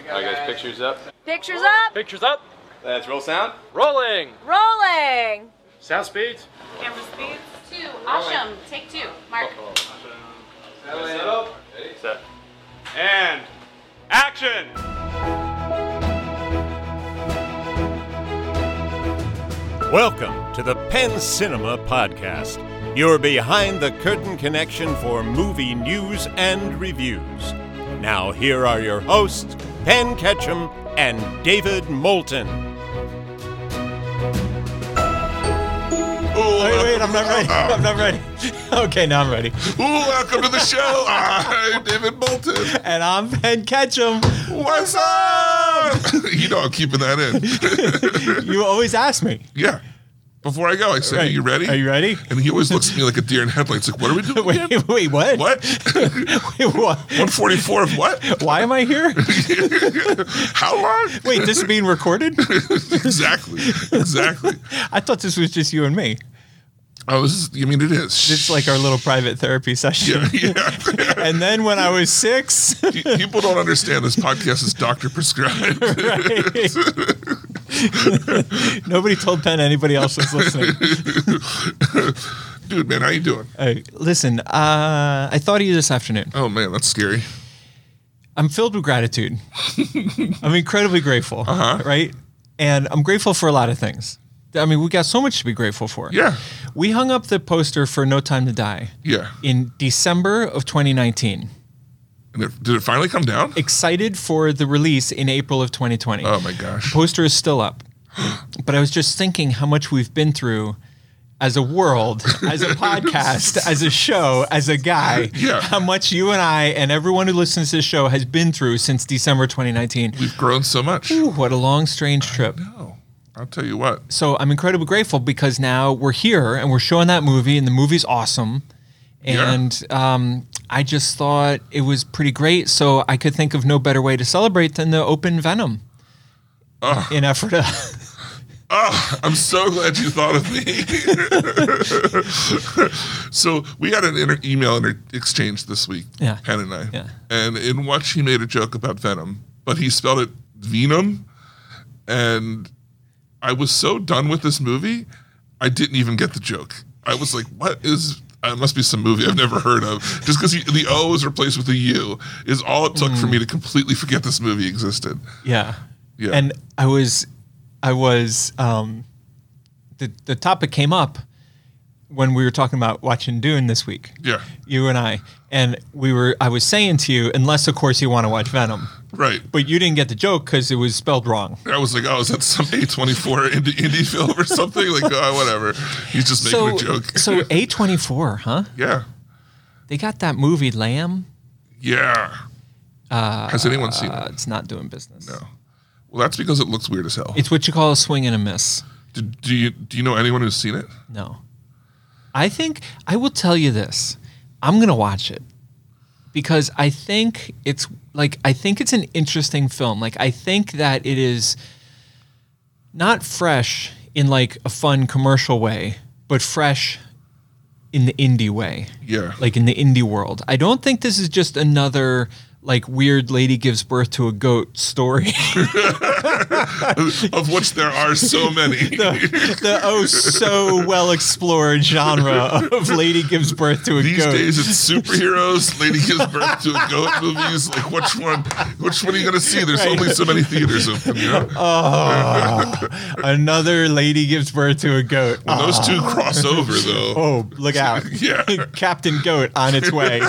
All right, guys, pictures up. Pictures up. Pictures up. Let's roll sound. Rolling. Rolling. Sound speeds. Camera speeds. 2. Asham. Take 2. Mark. Ready, Set. And action. Welcome to the Penn Cinema Podcast, your behind-the-curtain connection for movie news and reviews. Now here are your hosts, Penn Ketchum and David Moulton. Wait, I'm not ready. Okay, now I'm ready. Ooh, welcome to the show. I'm David Moulton. And I'm Penn Ketchum. What's up? You know I'm keeping that in. You always ask me. Yeah. Before I go, I say, Right. Are you ready? Are you ready? And he always looks at me like a deer in headlights. Like, what are we doing again? Wait, what? What? Wait, what? 144 of what? Why am I here? How long? Wait, this is being recorded? Exactly. I thought this was just you and me. Oh, it is. It's like our little private therapy session. Yeah. And then when I was 6... People don't understand this podcast is doctor prescribed. Nobody told Penn anybody else was listening. Dude, man, how you doing? Listen, I thought of you this afternoon. Oh, man, that's scary. I'm filled with gratitude. I'm incredibly grateful, right? And I'm grateful for a lot of things. I mean, we got so much to be grateful for. Yeah. We hung up the poster for No Time to Die. Yeah. In December of 2019. And did it finally come down? Excited for the release in April of 2020. Oh, my gosh. The poster is still up. But I was just thinking how much we've been through as a world, as a podcast, as a show, as a guy. Yeah. How much you and I and everyone who listens to this show has been through since December 2019. We've grown so much. Ooh, what a long, strange trip. No, I'll tell you what. So I'm incredibly grateful because now we're here and we're showing that movie and the movie's awesome. And I just thought it was pretty great. So I could think of no better way to celebrate than to open Venom in Ephrata. Oh, I'm so glad you thought of me. So we had an email exchange this week, Yeah. Penn and I. Yeah. And in which he made a joke about Venom, but he spelled it Venom. And I was so done with this movie, I didn't even get the joke. I was like, what is... It must be some movie I've never heard of. Just because the O is replaced with a U is all it took for me to completely forget this movie existed. Yeah. Yeah. And I was the topic came up when we were talking about watching Dune this week. Yeah. You and I was saying to you, unless of course you want to watch Venom. Right. But you didn't get the joke because it was spelled wrong. I was like, oh, is that some A24 indie film or something? Like, oh, whatever. He's just making a joke. So A24, huh? Yeah. They got that movie Lamb. Yeah. Has anyone seen it? It's not doing business. No. Well, that's because it looks weird as hell. It's what you call a swing and a miss. Do you know anyone who's seen it? No. I will tell you this. I'm going to watch it because I think it's an interesting film. Like, I think that it is not fresh in like a fun commercial way, but fresh in the indie way. Yeah. Like in the indie world. I don't think this is just another like weird lady gives birth to a goat story. Of which there are so many. the so well explored genre of lady gives birth to a These goat. days it's superheroes, lady gives birth to a goat movies. Like which one are you gonna see? There's only so many theaters open, you know? Another lady gives birth to a goat. When those two cross over though. Oh, look out. Yeah. Captain Goat on its way.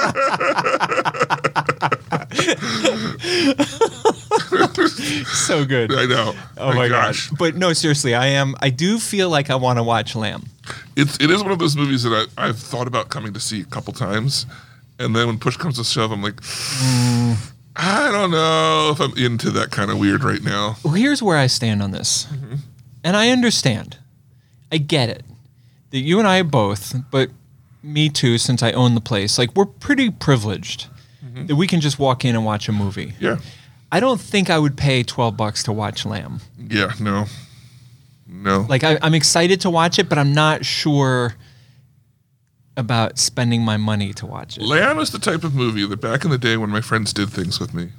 So good. I know. Oh my gosh. But no, seriously, I do feel like I want to watch Lamb. It is one of those movies that I've thought about coming to see a couple times. And then when push comes to shove, I'm like, I don't know if I'm into that kind of weird right now. Well, here's where I stand on this. Mm-hmm. And I understand. I get it. That you and I both, but me too, since I own the place, like we're pretty privileged that we can just walk in and watch a movie. Yeah. I don't think I would pay $12 to watch Lamb. Yeah, no. Like I'm excited to watch it, but I'm not sure about spending my money to watch it. Lamb is the type of movie that back in the day when my friends did things with me.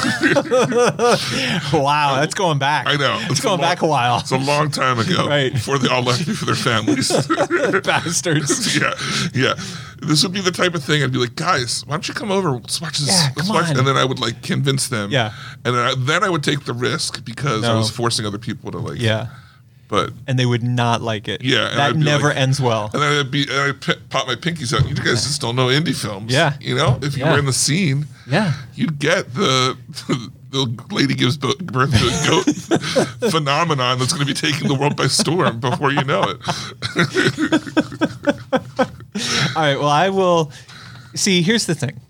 Wow, that's going back. I know. It's going back a while. It's a long time ago. Right. Before they all left me for their families. Bastards. Yeah. This would be the type of thing I'd be like, guys, why don't you come over? Let's watch this. Yeah, Let's come watch. on. And then I would like convince them. Yeah. And then I would take the risk because I No. was forcing other people to like. Yeah. But. And they would not like it. Yeah. and That I'd be never like- ends well. And then I'd pop my pinkies out. You guys just don't know indie films. Yeah. You know, if you Yeah. were in the scene, Yeah. you'd get the lady gives birth to a goat phenomenon that's going to be taking the world by storm before you know it. All right. Well, I will. See, here's the thing.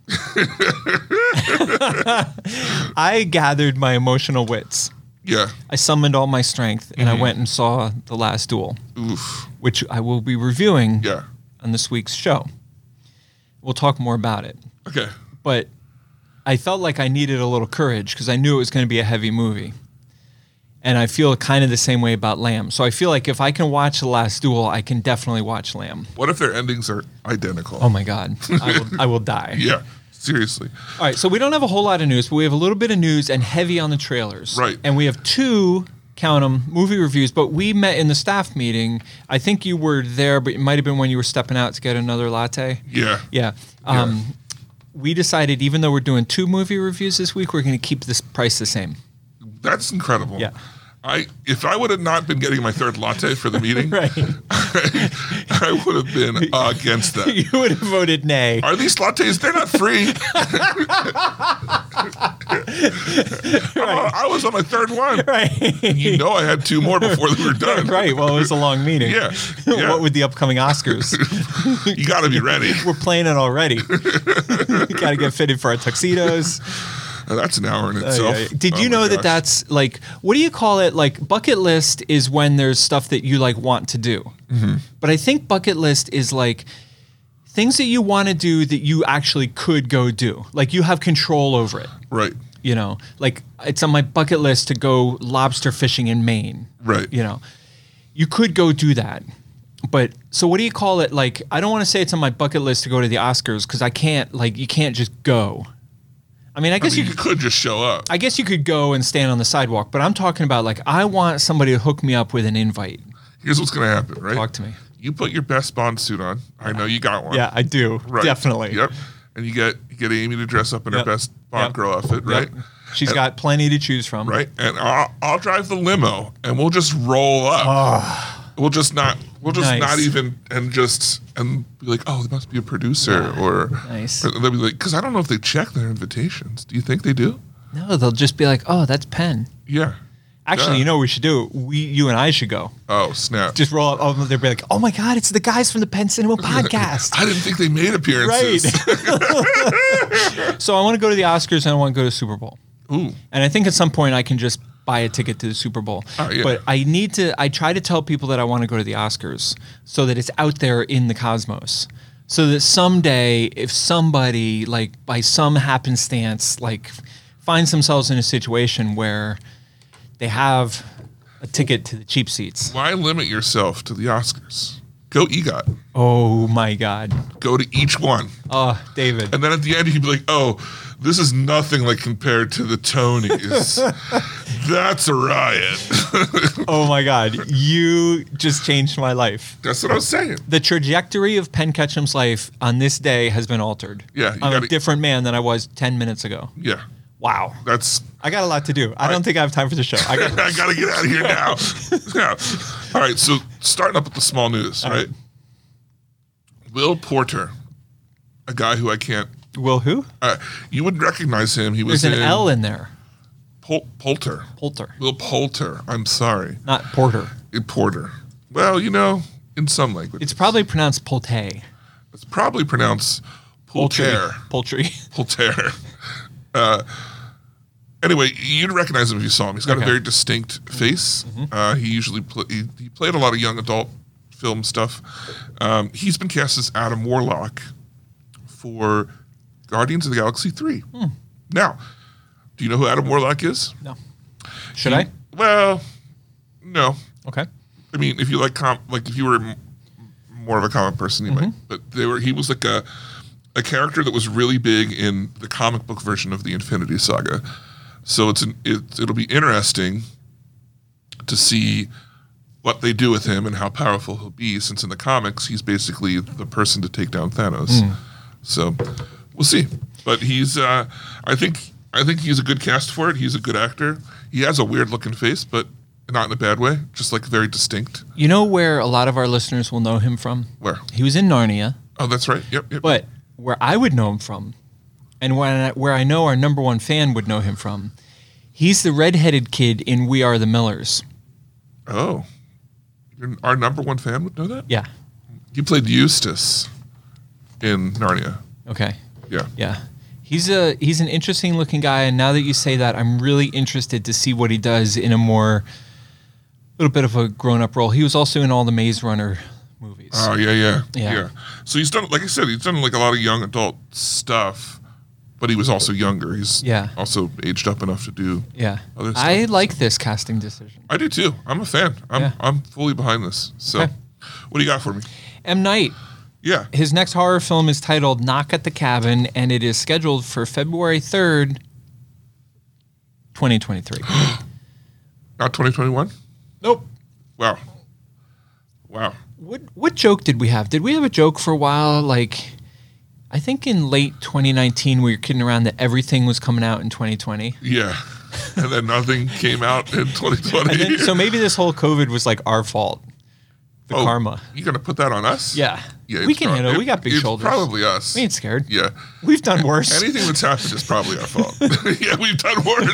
I gathered my emotional wits. Yeah. I summoned all my strength and I went and saw The Last Duel, Oof. which I will be reviewing Yeah. on this week's show. We'll talk more about it. Okay. But I felt like I needed a little courage because I knew it was going to be a heavy movie. And I feel kind of the same way about Lamb. So I feel like if I can watch The Last Duel, I can definitely watch Lamb. What if their endings are identical? Oh my God. I will die. Yeah. Seriously. All right. So we don't have a whole lot of news, but we have a little bit of news and heavy on the trailers. Right. And we have 2, count them, movie reviews. But we met in the staff meeting. I think you were there, but it might have been when you were stepping out to get another latte. Yeah. Yeah. We decided, even though we're doing 2 movie reviews this week, we're going to keep this price the same. That's incredible. Yeah. If I would have not been getting my third latte for the meeting, Right. I would have been against that. You would have voted nay. Are these lattes? They're not free. I was on my third one. Right. You know I had 2 more before they were done. Right. Well, it was a long meeting. Yeah. What with the upcoming Oscars? You got to be ready. We're playing it already. We got to get fitted for our tuxedos. That's an hour in itself. Did you Oh know my that gosh. that's like, what do you call it? Like, bucket list is when there's stuff that you like want to do. Mm-hmm. But I think bucket list is like things that you want to do that you actually could go do. Like you have control over it. Right. You know, like it's on my bucket list to go lobster fishing in Maine. Right. You know, you could go do that. But so what do you call it? Like, I don't want to say it's on my bucket list to go to the Oscars because I can't, like, you can't just go. I mean, I guess You you could just show up. I guess you could go and stand on the sidewalk, but I'm talking about like I want somebody to hook me up with an invite. Here's what's going to happen, right? Talk to me. You put your best Bond suit on. I know you got one. Yeah, I do. Right. Definitely. Yep. And you get Amy to dress up in Yep. her best Bond Yep. girl outfit, right? Yep. She's got plenty to choose from. Right. And I'll drive the limo, and we'll just roll up. We'll just not Nice. not even and be like, oh, there must be a producer or Nice. or they'll be like, because I don't know if they check their invitations. Do you think they do? No, they'll just be like, "Oh, that's Penn." Yeah. Actually, Yeah. you know what we should do? You and I should go. Oh snap! Just roll up. Oh, they'll be like, "Oh my God, it's the guys from the Penn Cinema podcast." I didn't think they made appearances. So I want to go to the Oscars and I want to go to the Super Bowl. Ooh. And I think at some point I can just buy a ticket to the Super Bowl. Oh, yeah. But I try to tell people that I want to go to the Oscars so that it's out there in the cosmos. So that someday, if somebody, like, by some happenstance, like, finds themselves in a situation where they have a ticket to the cheap seats. Why limit yourself to the Oscars? Go EGOT. Oh, my God. Go to each one. Oh, David. And then at the end, you'd be like, oh, this is nothing like compared to the Tonys. That's a riot. Oh, my God. You just changed my life. That's what I was saying. The trajectory of Penn Ketchum's life on this day has been altered. Yeah, you I'm a gotta- different man than I was 10 minutes ago. Yeah. Wow. That's... I got a lot to do. I don't think I have time for the show. I got I got to get out of here now. Yeah. All right, so starting up with the small news, right? Will Porter, a guy who I can't... Will who? you would recognize him. He was There's an in L in there. Poulter. Poulter. Will Poulter. I'm sorry. Not Porter. Porter. Well, you know, in some languages. It's probably pronounced Polte. It's probably pronounced Poulter. Poultry. Poulter. Anyway, you'd recognize him if you saw him. He's got a Okay. very distinct face. He usually he played a lot of young adult film stuff. He's been cast as Adam Warlock for Guardians of the Galaxy 3. Now, do you know who Adam Warlock is? No. Should I? Well, no. Okay. I mean, if you like if you were more of a comic person, you might. But he was like a character that was really big in the comic book version of the Infinity Saga. So it'll be interesting to see what they do with him and how powerful he'll be, since in the comics he's basically the person to take down Thanos. So we'll see. But he's I think he's a good cast for it. He's a good actor. He has a weird looking face, but not in a bad way, just like very distinct. You know where a lot of our listeners will know him from? Where? He was in Narnia. Oh, that's right. Yep. But where I would know him from, and where I know our number one fan would know him from, he's the redheaded kid in We Are the Millers. Oh. Our number one fan would know that? Yeah. He played Eustace in Narnia. Okay. Yeah. Yeah. He's an interesting looking guy, and now that you say that, I'm really interested to see what he does in a little bit of a grown up role. He was also in all the Maze Runner movies. Oh, yeah. Yeah. So he's done, like I said, he's done like a lot of young adult stuff, but he was also younger. He's also aged up enough to do other stuff. I like this casting decision. I do too. I'm a fan. I'm fully behind this. So what do you got for me? M. Night. Yeah. His next horror film is titled Knock at the Cabin, and it is scheduled for February 3rd, 2023. Not 2021? Nope. Wow. What joke did we have? Did we have a joke for a while? Like, I think in late 2019 we were kidding around that everything was coming out in 2020. Yeah. And then nothing came out in 2020. And then, so maybe this whole COVID was like our fault. The karma. You gonna put that on us? Yeah. Yeah, We can handle it. We got big it's shoulders. Probably us. We ain't scared. Yeah. We've done worse. Anything that's happened is probably our fault. Yeah, we've done worse.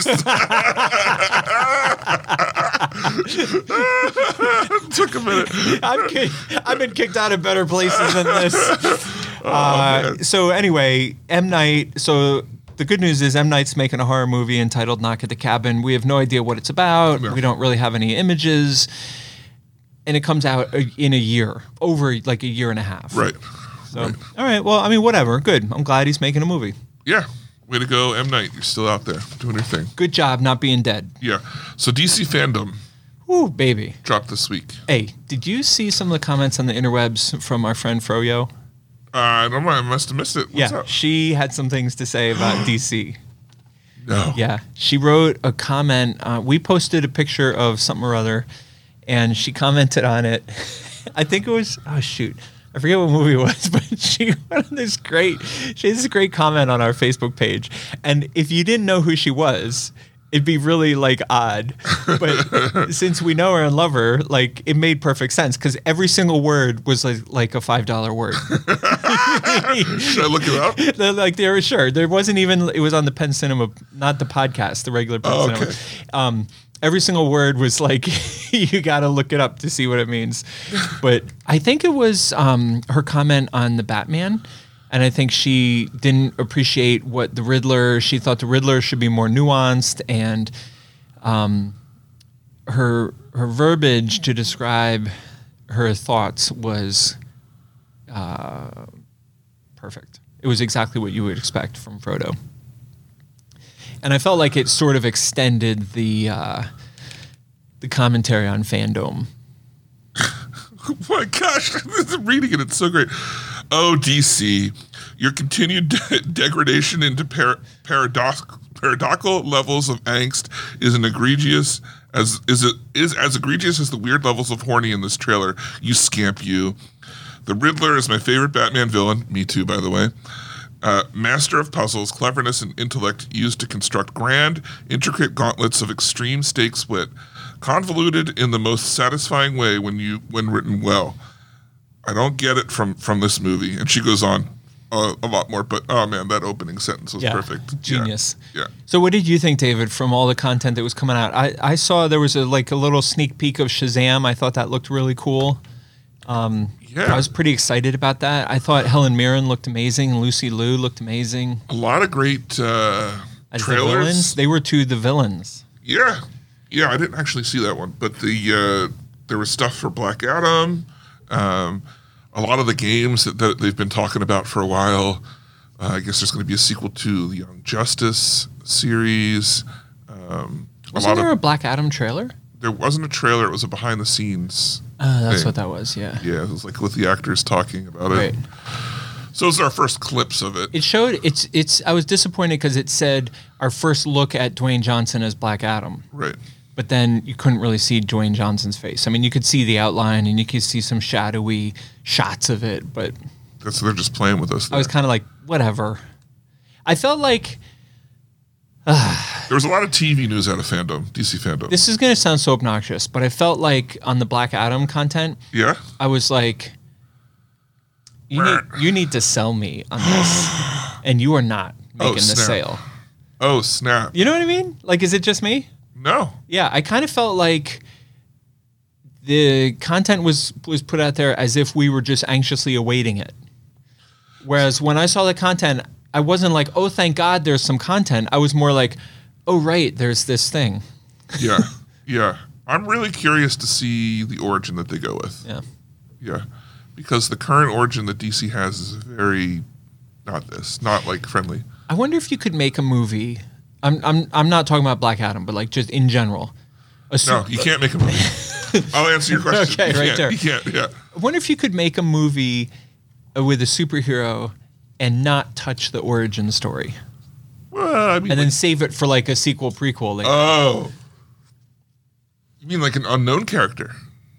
Took a minute. I've been kicked out of better places than this. So anyway, M. Night. So the good news is M. Night's making a horror movie entitled Knock at the Cabin. We have no idea what it's about. No. We don't really have any images. And it comes out in a year, over like a year and a half. Right. So, all right. Well, I mean, whatever. Good. I'm glad he's making a movie. Yeah. Way to go, M. Night. You're still out there doing your thing. Good job not being dead. Yeah. So DC Fandom Ooh, baby. dropped this week. Hey, did you see some of the comments on the interwebs from our friend Froyo? I don't know. I must have missed it. What's up? She had some things to say about DC. No. Yeah, she wrote a comment. We posted a picture of something or other, and she commented on it. I think it was, I forget what movie it was, but she went on this great comment on our Facebook page. And if you didn't know who she was, it'd be really like odd. But since we know her and love her, like it made perfect sense because every single word was like a $5 word. Should I look it up? Like they were sure. There wasn't even, it was on the Penn Cinema, not the podcast, the regular Penn Cinema. Every single word was like, you got to look it up to see what it means. But I think it was her comment on the Batman. And I think she didn't appreciate what the Riddler, she thought the Riddler should be more nuanced. And her verbiage to describe her thoughts was perfect. It was exactly what you would expect from Frodo. And I felt like it sort of extended the commentary on fandom. Oh my gosh, I'm reading it. It's so great. Oh, DC, your continued degradation into paradoxical levels of angst is as egregious as the weird levels of horny in this trailer. You scamp, you. The Riddler is my favorite Batman villain. Me too, by the way. Master of puzzles, cleverness, and intellect used to construct grand, intricate gauntlets of extreme stakes wit, convoluted in the most satisfying way when written well. I don't get it from this movie. And she goes on a lot more, but oh man, that opening sentence was perfect. Genius. Yeah. So what did you think, David, from all the content that was coming out? I saw there was a little sneak peek of Shazam. I thought that looked really cool. I was pretty excited about that. I thought Helen Mirren looked amazing. Lucy Liu looked amazing. A lot of great trailers. The villains, they were two the villains. Yeah. Yeah, I didn't actually see that one, but there was stuff for Black Adam. A lot of the games that they've been talking about for a while. I guess there's going to be a sequel to the Young Justice series. Wasn't there a Black Adam trailer? There wasn't a trailer. It was a behind the scenes That's thing. what that was. Yeah. Yeah, it was like with the actors talking about it. Right. So those are our first clips of it. It showed. It's. I was disappointed because it said our first look at Dwayne Johnson as Black Adam. Right. But then you couldn't really see Dwayne Johnson's face. I mean, you could see the outline and you could see some shadowy shots of it, but That's they're just playing with us. I was there. kind of like, whatever. I felt like There was a lot of TV news out of fandom, DC fandom. this is going to sound so obnoxious, but I felt like on the Black Adam content, Yeah. I was like, you need to sell me on this, and you are not making the snap. sale. Oh snap! You know what I mean? Like, is it just me? No. Yeah, I kind of felt like the content was put out there as if we were just anxiously awaiting it. Whereas when I saw the content, I wasn't like, oh, thank God there's some content. I was more like, oh, right, there's this thing. Yeah. Yeah. I'm really curious to see the origin that they go with. Yeah. Yeah. Because the current origin that DC has is very not like friendly. I wonder if you could make a movie. I'm not talking about Black Adam, but like just in general. No, you can't make a movie. I'll answer your question. Okay, You right can't. there. You can't. Yeah. I wonder if you could make a movie with a superhero and not touch the origin story, Well, I mean, and then save it for like a sequel, prequel, later. oh, you mean like an unknown character?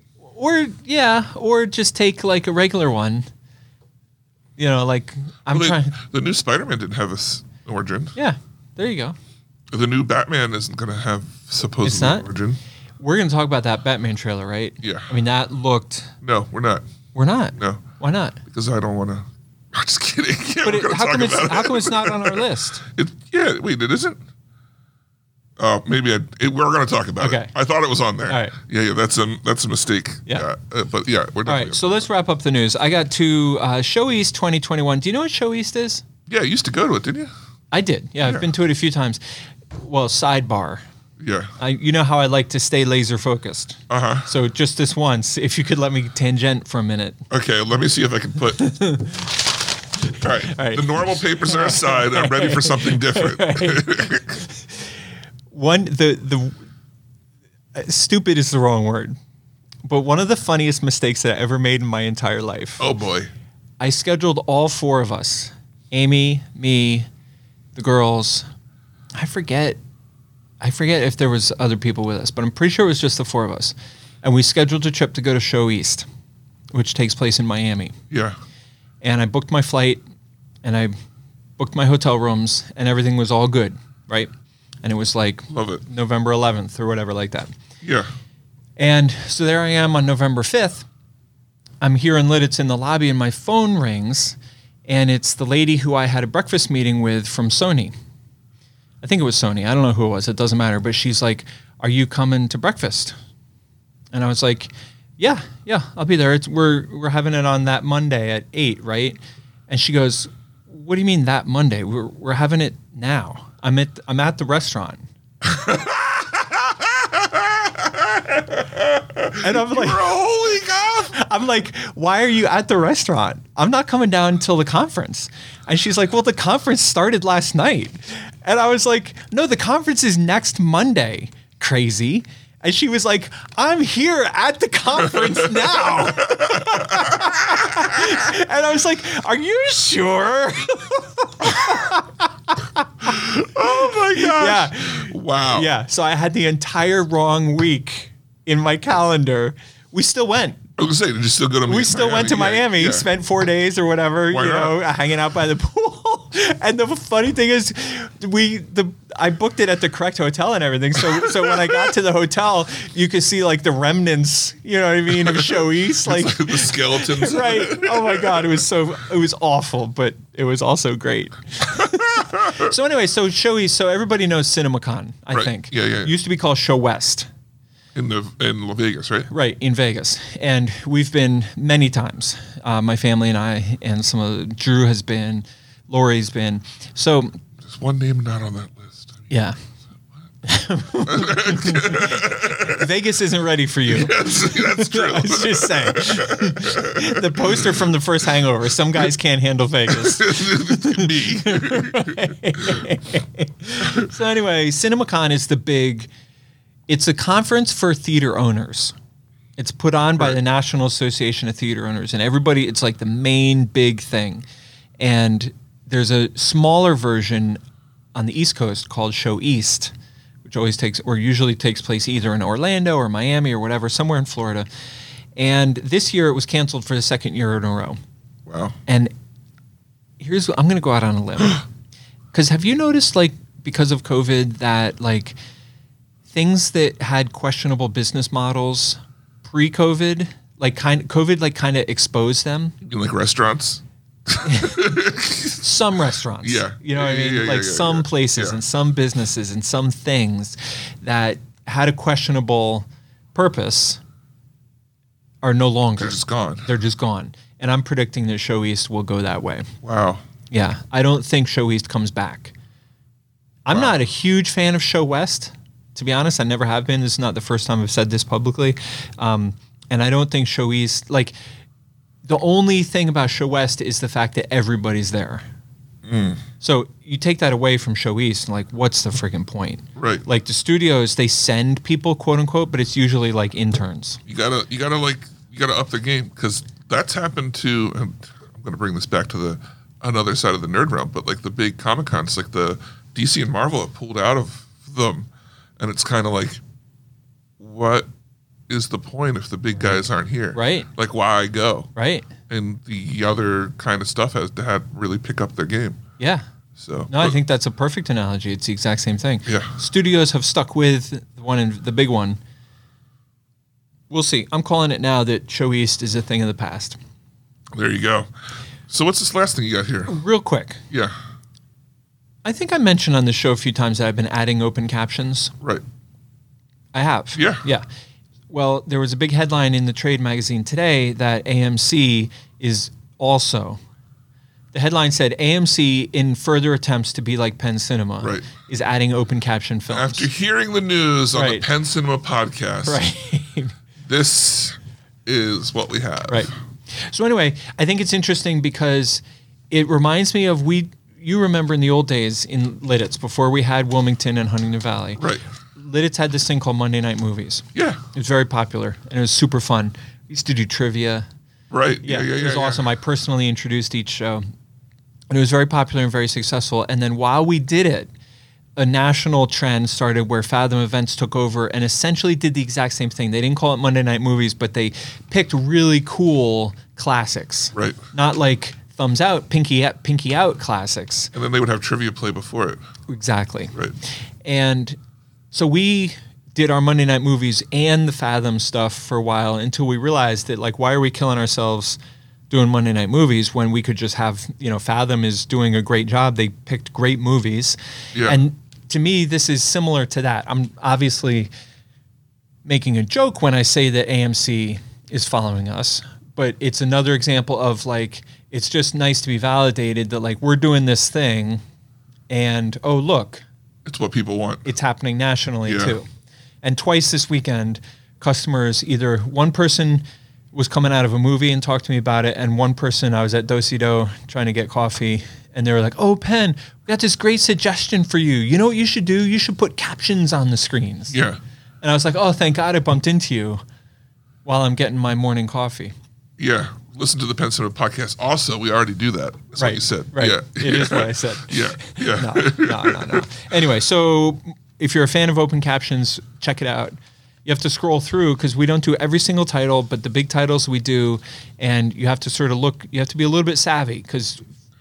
or just take like a regular one. You know, like I'm Well, trying. The new Spider-Man didn't have this origin. Yeah, there you go. The new Batman isn't going to have supposedly It's not? origin. We're gonna talk about that Batman trailer, right? Yeah. I mean, that looked. No, we're not. We're not. No, Why not? because I don't want to. I'm just kidding. Yeah, But we're gonna how talk come it's about how it. come it's not on our list? Yeah, wait, it isn't? Oh, maybe we're going to talk about Okay. it. I thought it was on there. All right. Yeah, that's a mistake. Yeah. But yeah, we're All definitely. right, so let's wrap up the news. I got to Show East 2021. Do you know what Show East is? Yeah, you used to go to it, didn't you? I did. Yeah, I've been to it a few times. Well, sidebar. Yeah. You know how I like to stay laser focused. Uh-huh. So just this once, if you could let me tangent for a minute. Okay, let me see if I can put. All right. The normal papers are aside. I'm ready for something different. Stupid is the wrong word, but one of the funniest mistakes that I ever made in my entire life. Oh boy. I scheduled all four of us, Amy, me, the girls. I forget if there was other people with us, but I'm pretty sure it was just the four of us. And we scheduled a trip to go to Show East, which takes place in Miami. Yeah. And I booked my flight and I booked my hotel rooms and everything was all good, right? And it was like Love it. November 11th or whatever like that. Yeah. And so there I am on November 5th. I'm here in Lidditz in the lobby and my phone rings and it's the lady who I had a breakfast meeting with from Sony. I think it was Sony. I don't know who it was. It doesn't matter. But she's like, are you coming to breakfast? And I was like, yeah, I'll be there. We're having it on that Monday at 8, right? And she goes, what do you mean that Monday? We're having it now. I'm at the restaurant. And I'm like, Holy God. I'm like, why are you at the restaurant? I'm not coming down until the conference. And she's like, well, the conference started last night. And I was like, no, the conference is next Monday. Crazy. And she was like, I'm here at the conference now. And I was like, are you sure? Oh my gosh. Yeah. Wow. Yeah. So I had the entire wrong week in my calendar. We still went. I was going to say, did you still go to We still went to Miami, Yeah. spent 4 days or whatever, Why you not? know, hanging out by the pool. And the funny thing is, I booked it at the correct hotel and everything. So when I got to the hotel, you could see like the remnants, you know what I mean, of Show East, like the skeletons. right. Oh my God, it was awful, but it was also great. So anyway, so Show East, so everybody knows CinemaCon, I Right. think. Yeah. It used to be called Show West. In Vegas, right? Right, in Vegas. And we've been many times. My family and I, and Drew has been, Lori's been. So, There's one name not on that list. yeah. Vegas isn't ready for you. That's true. I was just saying. The poster from the first Hangover, some guys can't handle Vegas. Me. So anyway, CinemaCon is it's a conference for theater owners. It's put on by Right. the National Association of Theater Owners, and everybody, it's like the main big thing. And there's a smaller version on the East Coast called Show East, which usually takes place either in Orlando or Miami or whatever, somewhere in Florida. And this year it was canceled for the second year in a row. Wow. And I'm going to go out on a limb. Because have you noticed, like, because of COVID, that, like, things that had questionable business models pre-COVID, COVID kind of exposed them? You mean like restaurants? Some restaurants. Yeah. You know what I mean? Yeah, some places Yeah. and some businesses and some things that had a questionable purpose are no longer. They're just gone. They're just gone. And I'm predicting that Show East will go that way. Wow. Yeah. I don't think Show East comes back. I'm not a huge fan of Show West. To be honest, I never have been. This is not the first time I've said this publicly. And I don't think Show East, like, the only thing about Show West is the fact that everybody's there. So you take that away from Show East, and, like, what's the freaking point? Right. Like, the studios, they send people, quote unquote, but it's usually like interns. You gotta up the game, because that's happened to, and I'm gonna bring this back to another side of the nerd realm, but like the big Comic Cons, like the DC and Marvel have pulled out of them, and it's kind of like, what is the point if the big guys aren't here? Right. Like, why go? Right. And the other kind of stuff has to really pick up their game. Yeah. So No, I think that's a perfect analogy. It's the exact same thing. Yeah. Studios have stuck with the big one. We'll see. I'm calling it now that Show East is a thing of the past. there you go. So what's this last thing you got here? Real quick. Yeah. I think I mentioned on the show a few times that I've been adding open captions. Right. I have. Yeah. Yeah. Well, there was a big headline in the trade magazine today that AMC is also. The headline said AMC, in further attempts to be like Penn Cinema, Right. is adding open caption films. After hearing the news on the Right. Penn Cinema podcast, Right. this is what we have. Right. So anyway, I think it's interesting because it reminds me of you remember in the old days in Lidditz, before we had Wilmington and Huntington Valley. Right. Lidditz had this thing called Monday Night Movies. Yeah. It was very popular and it was super fun. We used to do trivia. Right. It was awesome. I personally introduced each show. And it was very popular and very successful. And then while we did it, a national trend started where Fathom Events took over and essentially did the exact same thing. They didn't call it Monday Night Movies, but they picked really cool classics. Right. Not like thumbs out, pinky out classics. And then they would have trivia play before it. Exactly. Right. And so we did our Monday Night Movies and the Fathom stuff for a while until we realized that, like, why are we killing ourselves doing Monday Night Movies when we could just have, Fathom is doing a great job. They picked great movies. Yeah. And to me, this is similar to that. I'm obviously making a joke when I say that AMC is following us, but it's another example of, like, it's just nice to be validated that, like, we're doing this thing and, oh, look, It's what people want. it's happening nationally Yeah. too. And twice this weekend, customers, either one person was coming out of a movie and talked to me about it, and one person, I was at Do-Si-Do trying to get coffee, and they were like, oh, Penn, we got this great suggestion for you. You know what you should do? You should put captions on the screens. Yeah. And I was like, oh, thank God I bumped into you while I'm getting my morning coffee. Yeah. Listen to the Penn Cinema podcast. Also, we already do that. That's what you said. Right. Yeah. It is what I said. Yeah. Yeah. No. Anyway, so if you're a fan of open captions, check it out. You have to scroll through because we don't do every single title, but the big titles we do, and you have to sort of look. You have to be a little bit savvy because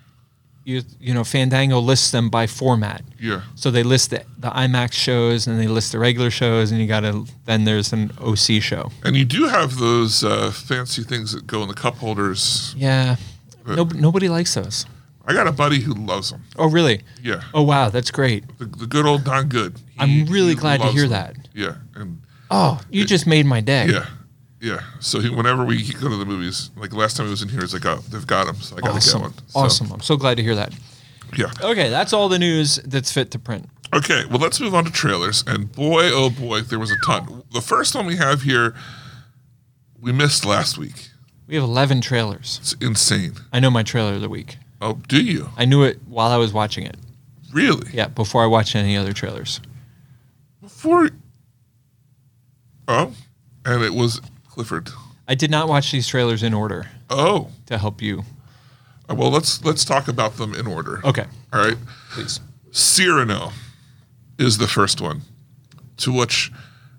Fandango lists them by format. Yeah. So they list the IMAX shows and they list the regular shows, and then there's an OC show. And you do have those fancy things that go in the cup holders. Yeah, nobody likes those. I got a buddy who loves them. Oh, really? Yeah. Oh, wow, that's great. The good old Don Good. I'm really glad to loves hear them. that. Yeah. And Oh, you just made my day. yeah. Yeah. So whenever we go to the movies, like last time he was in here, it's like, oh, they've got them. So I got to Awesome. get one. So, Awesome. I'm so glad to hear that. Yeah. Okay, that's all the news that's fit to print. Okay, well, let's move on to trailers. And boy, oh boy, there was a ton. The first one we have here, we missed last week. We have 11 trailers. It's insane. I know my trailer of the week. Oh, do you? I knew it while I was watching it. Really? Yeah, before I watched any other trailers. Before. Oh, and it was Clifford. I did not watch these trailers in order Oh, to help you. well, let's talk about them in order. Okay, All right. please. Cyrano is the first one, to which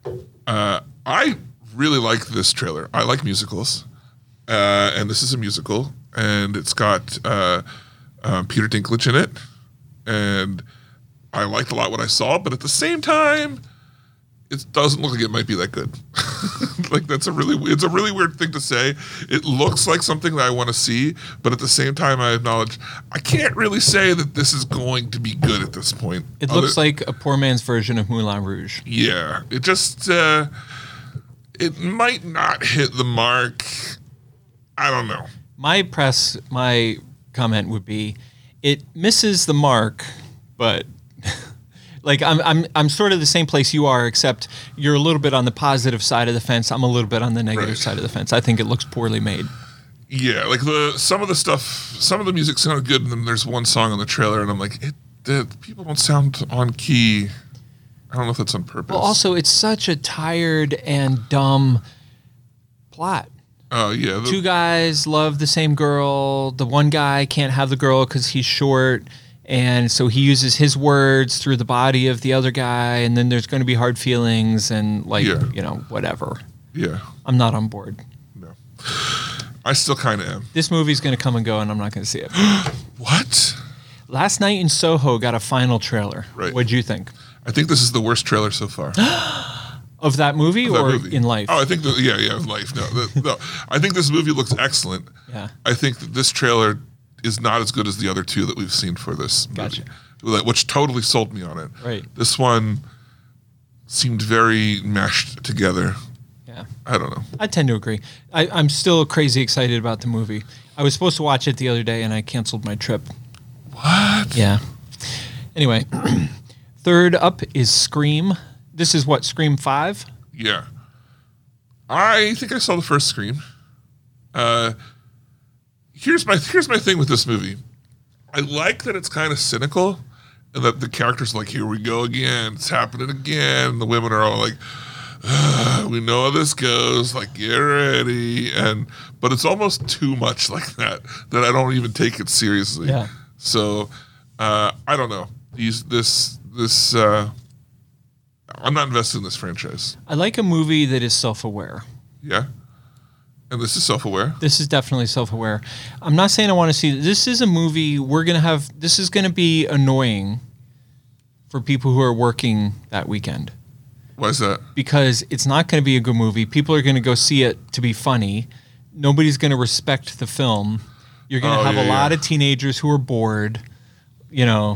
I really like this trailer. I like musicals, and this is a musical, and it's got Peter Dinklage in it, and I liked a lot what I saw, but at the same time, it doesn't look like it might be that good. Like it's a really weird thing to say. It looks like something that I want to see, but at the same time, I acknowledge I can't really say that this is going to be good at this point. It looks like a poor man's version of Moulin Rouge. Yeah, it just it might not hit the mark. I don't know. My comment would be, it misses the mark, but like I'm sort of the same place you are, except you're a little bit on the positive side of the fence. I'm a little bit on the negative Right. side of the fence. I think it looks poorly made. Yeah, like some of the music sounded good, and then there's one song on the trailer, and I'm like, people don't sound on key. I don't know if that's on purpose. Well, also it's such a tired and dumb plot. Oh yeah, Two guys love the same girl. The one guy can't have the girl because he's short, and so he uses his words through the body of the other guy, and then there's going to be hard feelings and whatever. yeah, I'm not on board. no. I still kind of am. This movie's going to come and go, and I'm not going to see it. What? Last Night in Soho got a final trailer. Right. What'd you think? I think this is the worst trailer so far. Of that movie Of that or movie. in life? Oh, I think in life. No. I think this movie looks excellent. Yeah. I think that this trailer is not as good as the other two that we've seen for this Gotcha. movie, which totally sold me on it. Right. This one seemed very meshed together. Yeah. I don't know. I tend to agree. I'm still crazy excited about the movie. I was supposed to watch it the other day, and I canceled my trip. What? Yeah. Anyway, third up is Scream. This is what, Scream 5? Yeah. I think I saw the first Scream. Here's my thing with this movie. I like that it's kind of cynical, and that the characters are like, here we go again, it's happening again. And the women are all like, we know how this goes, like, get ready. But it's almost too much like that I don't even take it seriously. Yeah. So I don't know. I'm not invested in this franchise. I like a movie that is self-aware. Yeah. And this is self-aware. This is definitely self-aware. I'm not saying I want to see this is a movie this is going to be annoying for people who are working that weekend, Why is that? because it's not going to be a good movie. People are going to go see it to be funny. Nobody's going to respect the film. You're going to have a lot of teenagers who are bored. Yeah.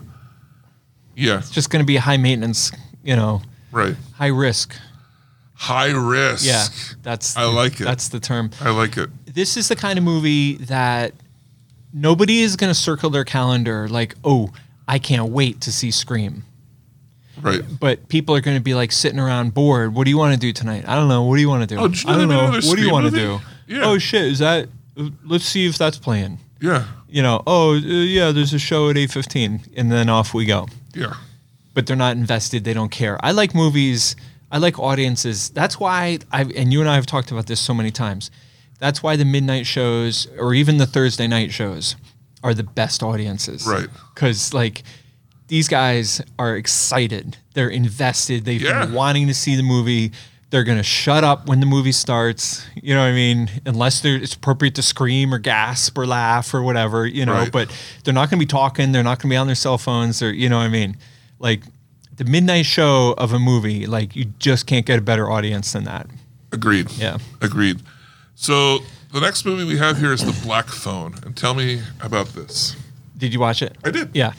It's just going to be high maintenance, Right. high risk. High risk. Yeah, I like it. That's the term. I like it. This is the kind of movie that nobody is going to circle their calendar like, oh, I can't wait to see Scream. Right. But people are going to be like sitting around bored. What do you want to do tonight? I don't know. What do you want to do? Oh, did you know I don't they made know. another What do you Scream want to movie? do? Yeah. Oh shit! Is that? Let's see if that's playing. Yeah. Yeah. There's a show at 8:15, and then off we go. Yeah. But they're not invested. They don't care. I like movies. I like audiences. That's why and you and I have talked about this so many times. That's why the midnight shows or even the Thursday night shows are the best audiences. Right. Because like these guys are excited. They're invested. They've been wanting to see the movie. They're going to shut up when the movie starts. You know what I mean? Unless it's appropriate to scream or gasp or laugh or whatever, Right. But they're not going to be talking. They're not going to be on their cell phones. Or, you know what I mean? Like the midnight show of a movie, like you just can't get a better audience than that. Agreed. Yeah. Agreed. So the next movie we have here is The Black Phone. And tell me about this. Did you watch it? I did. Yeah.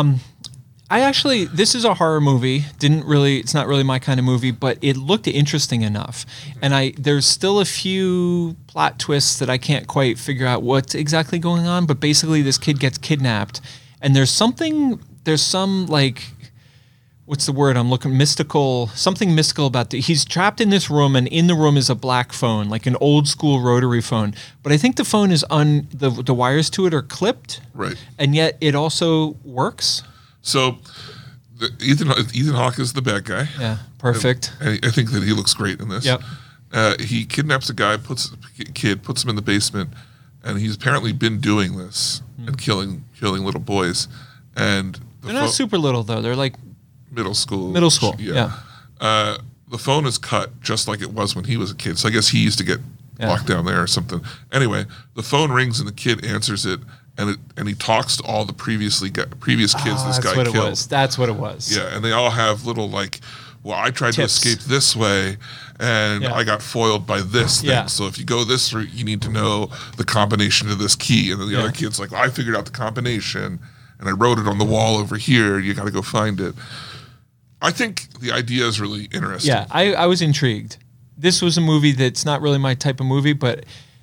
This is a horror movie. It's not really my kind of movie, but it looked interesting enough. And there's still a few plot twists that I can't quite figure out what's exactly going on, but basically this kid gets kidnapped and there's some like, what's the word I'm looking, something mystical about he's trapped in this room and in the room is a black phone, like an old school rotary phone. But I think the phone is the wires to it are clipped. Right. And yet it also works. So Ethan Hawke is the bad guy. Yeah, perfect. And I think that he looks great in this. Yep. He kidnaps a guy, puts him in the basement, and he's apparently been doing this and killing little boys. And They're not super little though. They're like middle school. Middle school. Yeah. The phone is cut just like it was when he was a kid. So I guess he used to get locked down there or something. Anyway, the phone rings and the kid answers it, and he talks to all the previous kids this guy killed. That's what it was. Yeah, and they all have little like, well, I tried Tips. to escape this way, and I got foiled by this thing. Yeah. So if you go this route, you need to know the combination to this key. And then the other kid's like, well, I figured out the combination, and I wrote it on the wall over here. You got to go find it. I think the idea is really interesting. Yeah, I was intrigued. This was a movie that's not really my type of movie, but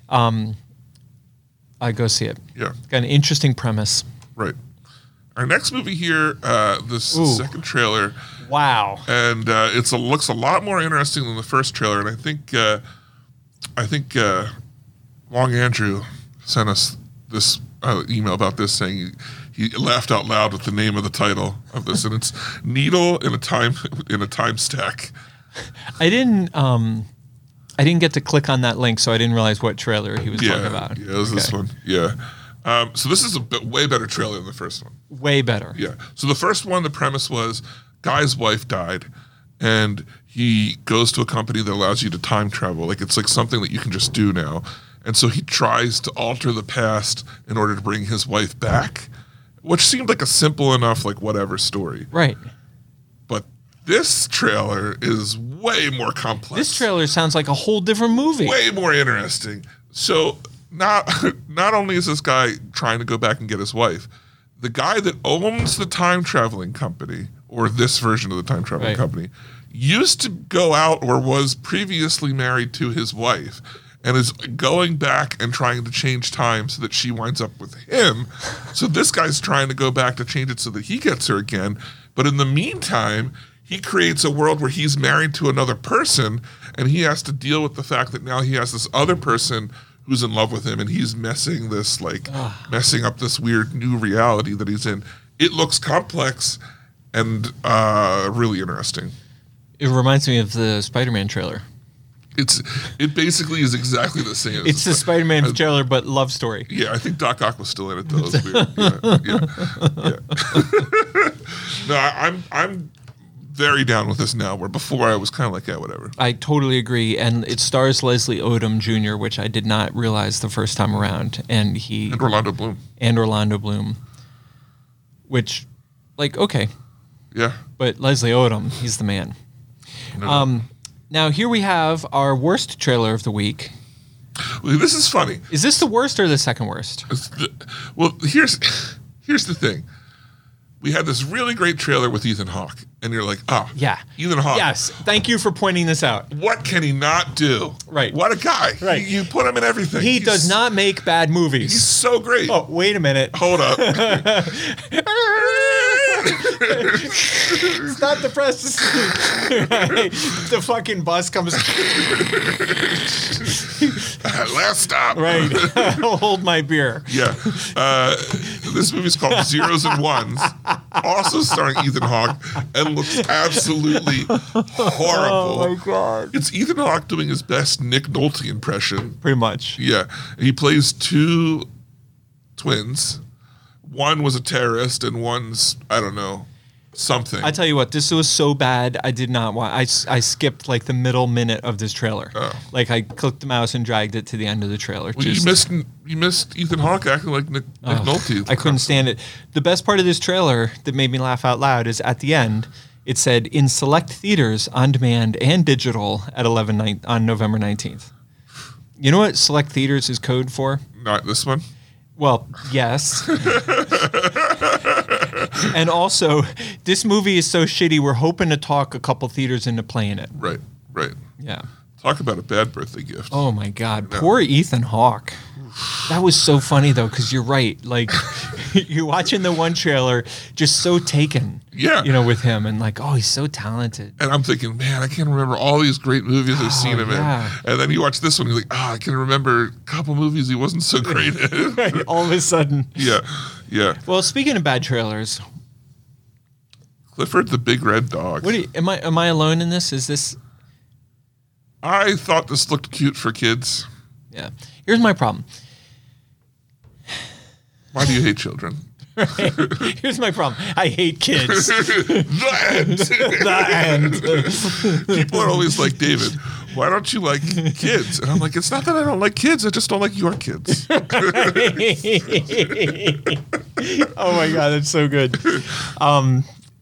I go see it. Yeah. Got an interesting premise. Right. Our next movie here, this second trailer, Wow. and looks a lot more interesting than the first trailer. And I think Long Andrew sent us this email about this, saying he laughed out loud with the name of the title of this, and it's Needle in a Time Stack. I didn't get to click on that link, so I didn't realize what trailer he was talking about. Yeah, it was this one. Yeah. So this is a way better trailer than the first one. Way better. Yeah. So the first one, the premise was guy's wife died, and he goes to a company that allows you to time travel. Like it's like something that you can just do now. And so he tries to alter the past in order to bring his wife back, which seemed like a simple enough, like whatever story. Right. But this trailer is way more complex. This trailer sounds like a whole different movie. Way more interesting. So not only is this guy trying to go back and get his wife, the guy that owns the time traveling company, or this version of the time traveling company, used to go out or was previously married to his wife and is going back and trying to change time so that she winds up with him. So this guy's trying to go back to change it so that he gets her again. But in the meantime, he creates a world where he's married to another person, and he has to deal with the fact that now he has this other person who's in love with him, and he's messing up this weird new reality that he's in. It looks complex and really interesting. It reminds me of the Spider-Man trailer. It basically is exactly the same. It's the Spider-Man trailer, but love story. Yeah, I think Doc Ock was still in it though. It was weird. Yeah. No, I'm very down with this now. Where before I was kind of like, yeah, whatever. I totally agree, and it stars Leslie Odom Jr., which I did not realize the first time around, and Orlando Bloom. Which, like, okay, yeah, but Leslie Odom, he's the man. No. Now here we have our worst trailer of the week. Well, this is funny. Is this the worst or the second worst? Well, here's the thing. We had this really great trailer with Ethan Hawke, and you're like, yeah, Ethan Hawke. Yes, thank you for pointing this out. What can he not do? Right. What a guy. Right. You put him in everything. He does not make bad movies. He's so great. Oh, wait a minute. Hold up. Stop the press. The fucking bus comes. Last stop. Right. I'll hold my beer. Yeah. This movie's called Zeros and Ones, also starring Ethan Hawke, and looks absolutely horrible. Oh, my God. It's Ethan Hawke doing his best Nick Nolte impression. Pretty much. Yeah. He plays two twins. One was a terrorist, and one's, I don't know, something. I tell you what, this was so bad, I did not want. I skipped like the middle minute of this trailer. Oh. Like I clicked the mouse and dragged it to the end of the trailer. Well, you missed Ethan Hawke acting like Nick Nolte. I couldn't stand it. The best part of this trailer that made me laugh out loud is at the end. It said in select theaters, on demand, and digital at on November 19th. You know what select theaters is code for? Not this one. Well, yes. And also, this movie is so shitty, we're hoping to talk a couple theaters into playing it. Right. Yeah. Talk about a bad birthday gift. Oh, my God. Poor Ethan Hawke. That was so funny, though, because you're right. Like, you're watching the one trailer, just so taken, with him. And like, oh, he's so talented. And I'm thinking, man, I can't remember all these great movies I've seen him in. And then you watch this one, you're like, I can remember a couple movies he wasn't so great in. Right, all of a sudden. Yeah. Well, speaking of bad trailers. Clifford the Big Red Dog. Am I alone in this? Is this... I thought this looked cute for kids. Yeah. Here's my problem. Why do you hate children? Here's my problem. I hate kids. The end. People are always like, David, why don't you like kids? And I'm like, it's not that I don't like kids. I just don't like your kids. Oh my God, that's so good. All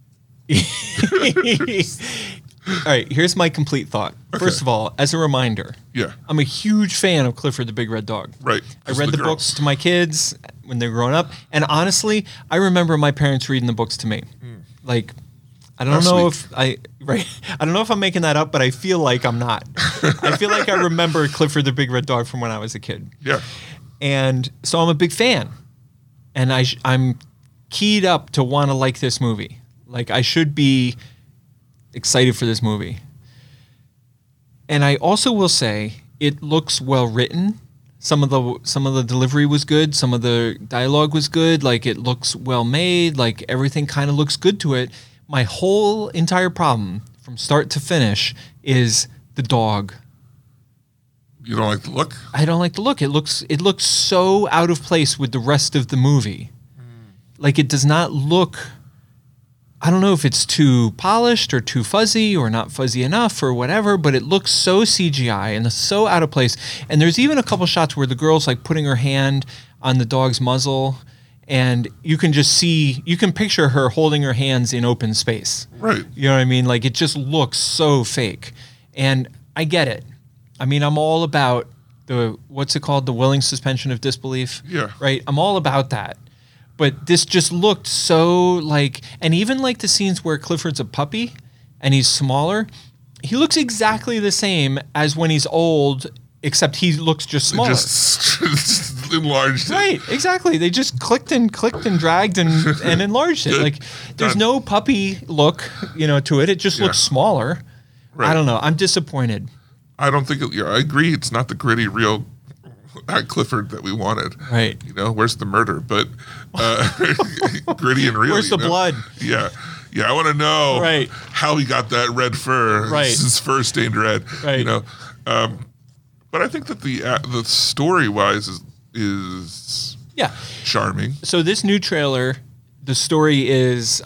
right, here's my complete thought. First of all, as a reminder, Yeah. I'm a huge fan of Clifford the Big Red Dog. Right. I read the books to my kids when they were growing up, and honestly, I remember my parents reading the books to me. Like, I don't know I don't know if I'm making that up, but I feel like I'm not. I feel like I remember Clifford the Big Red Dog from when I was a kid. Yeah. And so I'm a big fan, and I'm keyed up to want to like this movie. Like, I should be excited for this movie. And I also will say it looks well written. Some of the delivery was good. Some of the dialogue was good. Like, it looks well made. Like, everything kind of looks good to it. My whole entire problem from start to finish is the dog. You don't like the look? I don't like the look. It looks so out of place with the rest of the movie. Like, it does not look, I don't know if it's too polished or too fuzzy or not fuzzy enough or whatever, but it looks so CGI and so out of place. And there's even a couple shots where the girl's like putting her hand on the dog's muzzle, and you can just see, you can picture her holding her hands in open space. Right. You know what I mean? Like, it just looks so fake. And I get it. I mean, I'm all about what's it called? The willing suspension of disbelief. Yeah. Right? I'm all about that. But this just looked so like, and even like the scenes where Clifford's a puppy and he's smaller, he looks exactly the same as when he's old, except he looks just smaller. Just enlarged it. Right, exactly. They just clicked and dragged and enlarged it. Like, there's no puppy look, to it. It just looks smaller. Right. I don't know. I'm disappointed. I don't think I agree. It's not the gritty, real Clifford that we wanted. Right. Where's the murder? But gritty and real. Where's the blood? Yeah. Yeah, I want to know how he got that red fur. Right. His fur stained red. Right. But I think that the story wise is charming. So this new trailer, the story is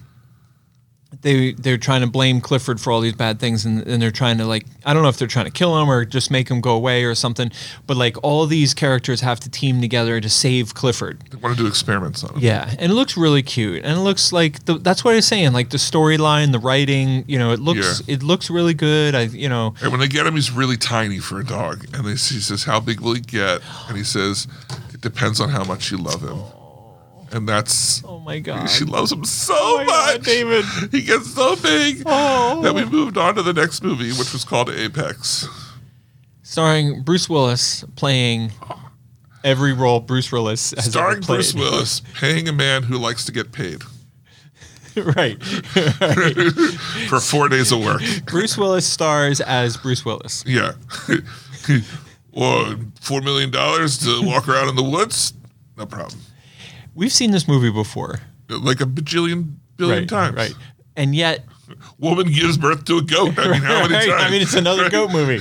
they're trying to blame Clifford for all these bad things, and they're trying to, like, I don't know if they're trying to kill him or just make him go away or something, but like all these characters have to team together to save Clifford. They want to do experiments on him. Yeah, and it looks really cute, and it looks like that's what I was saying, like the storyline, the writing, it looks really good. And when they get him, he's really tiny for a dog, and he says, "How big will he get?" And he says, "It depends on how much you love him." And that's, oh my God, she loves him so much. God, David. He gets so big that we moved on to the next movie, which was called Apex. Starring Bruce Willis playing every role Bruce Willis has Starring ever played. Bruce Willis, paying a man who likes to get paid. Right. For 4 days of work. Bruce Willis stars as Bruce Willis. Yeah. Or $4 million to walk around in the woods? No problem. We've seen this movie before. Like a billion times. Right. And yet... Woman gives birth to a goat. I mean, how many times? I mean, it's another goat movie.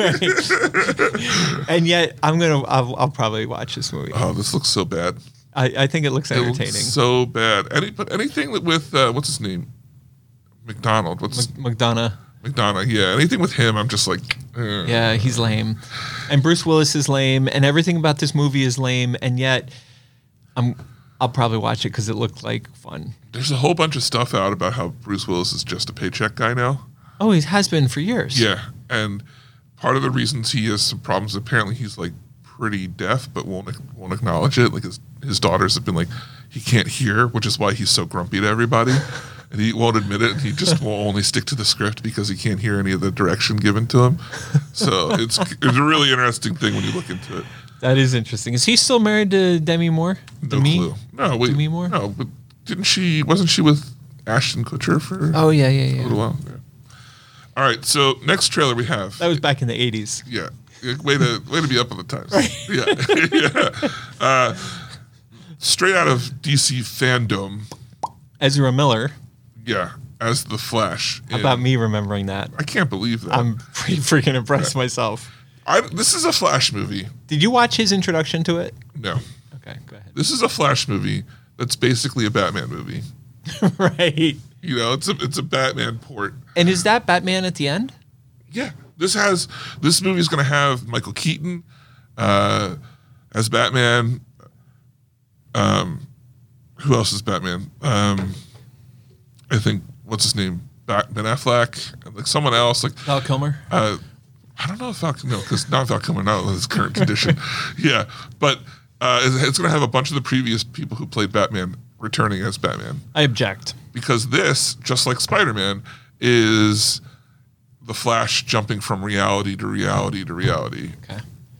And yet, I'll probably watch this movie. Oh, this looks so bad. I think it looks entertaining. It looks so bad. But anything with, what's his name? McDonald. McDonough. McDonough, yeah. Anything with him, I'm just like... Yeah, he's lame. And Bruce Willis is lame, and everything about this movie is lame, and yet I'll probably watch it because it looked like fun. There's a whole bunch of stuff out about how Bruce Willis is just a paycheck guy now. Oh, he has been for years. Yeah, and part of the reasons he has some problems, apparently he's like pretty deaf, but won't acknowledge it. Like his daughters have been like, he can't hear, which is why he's so grumpy to everybody. And he won't admit it, and he just will only stick to the script because he can't hear any of the direction given to him. So it's a really interesting thing when you look into it. That is interesting. Is he still married to Demi Moore? No clue. Demi Moore? No, but wasn't she with Ashton Kutcher for a little while? Yeah. All right, so next trailer we have. That was back in the 80s. Yeah. Way to be up on the times. Right. Yeah. Straight out of DC fandom. Ezra Miller. Yeah. as the Flash. How about me remembering that? I can't believe that. I'm pretty freaking impressed myself. This is a Flash movie. Did you watch his introduction to it? No. Okay, go ahead. This is a Flash movie that's basically a Batman movie. Right. You know, it's a Batman port. And is that Batman at the end? Yeah. This movie is going to have Michael Keaton as Batman. Who else is Batman? I think, what's his name? Ben Affleck, like someone else, like Val Kilmer. I don't know if because not Val Kilmer, not in his current condition. Yeah, but it's going to have a bunch of the previous people who played Batman returning as Batman. I object. Because this, just like Spider-Man, is the Flash jumping from reality to reality to reality. Okay.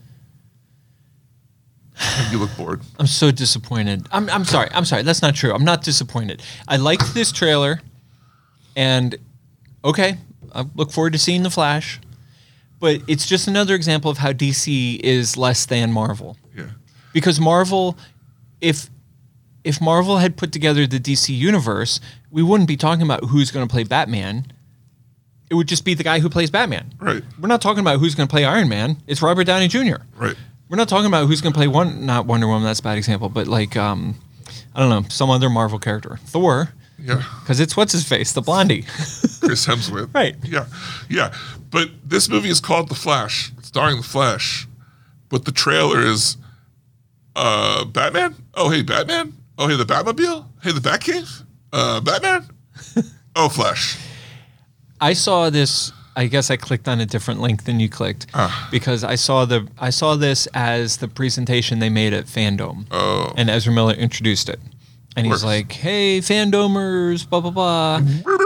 You look bored. I'm so disappointed. I'm sorry. That's not true. I'm not disappointed. I liked this trailer, and okay, I look forward to seeing The Flash, but it's just another example of how DC is less than Marvel. Yeah. Because Marvel, if Marvel had put together the DC universe, we wouldn't be talking about who's going to play Batman. It would just be the guy who plays Batman. Right. We're not talking about who's going to play Iron Man. It's Robert Downey Jr. Right. We're not talking about who's going to play not Wonder Woman, that's a bad example, but like, I don't know, some other Marvel character. Thor. Yeah. Because it's what's his face, the blondie. Chris Hemsworth. Right. Yeah. Yeah. But this movie is called The Flash, starring The Flash. But the trailer is Batman? Oh, hey, Batman? Oh, hey, the Batmobile? Hey, the Batcave? Batman? Oh, Flash. I saw this. I guess I clicked on a different link than you clicked because I saw this as the presentation they made at Fandom. Oh. And Ezra Miller introduced it. And he's Works. like, "Hey, Fandomers, blah blah blah."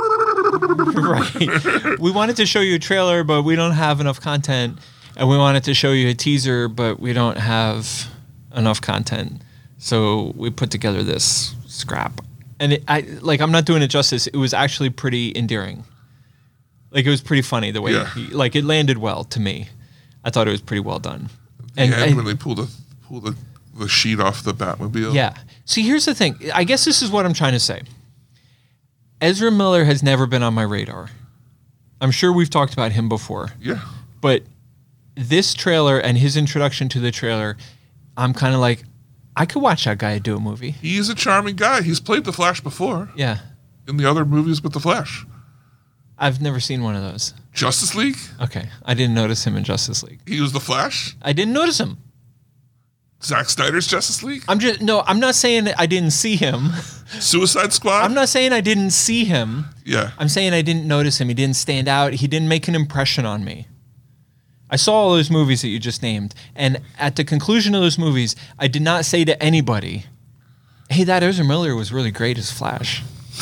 Right. We wanted to show you a trailer, but we don't have enough content. And we wanted to show you a teaser, but we don't have enough content. So we put together this scrap. And I'm not doing it justice. It was actually pretty endearing. Like, it was pretty funny the way it landed well to me. I thought it was pretty well done. And when they pull the sheet off the Batmobile. Yeah. See, here's the thing. I guess this is what I'm trying to say. Ezra Miller has never been on my radar. I'm sure we've talked about him before. Yeah. But this trailer and his introduction to the trailer, I'm kind of like, I could watch that guy do a movie. He's a charming guy. He's played the Flash before. Yeah. In the other movies with the Flash. I've never seen one of those. Justice League? Okay. I didn't notice him in Justice League. He was the Flash? I didn't notice him. Zack Snyder's Justice League? I'm not saying I didn't see him. Suicide Squad? I'm not saying I didn't see him. Yeah. I'm saying I didn't notice him. He didn't stand out. He didn't make an impression on me. I saw all those movies that you just named, and at the conclusion of those movies, I did not say to anybody, "Hey, that Ezra Miller was really great as Flash."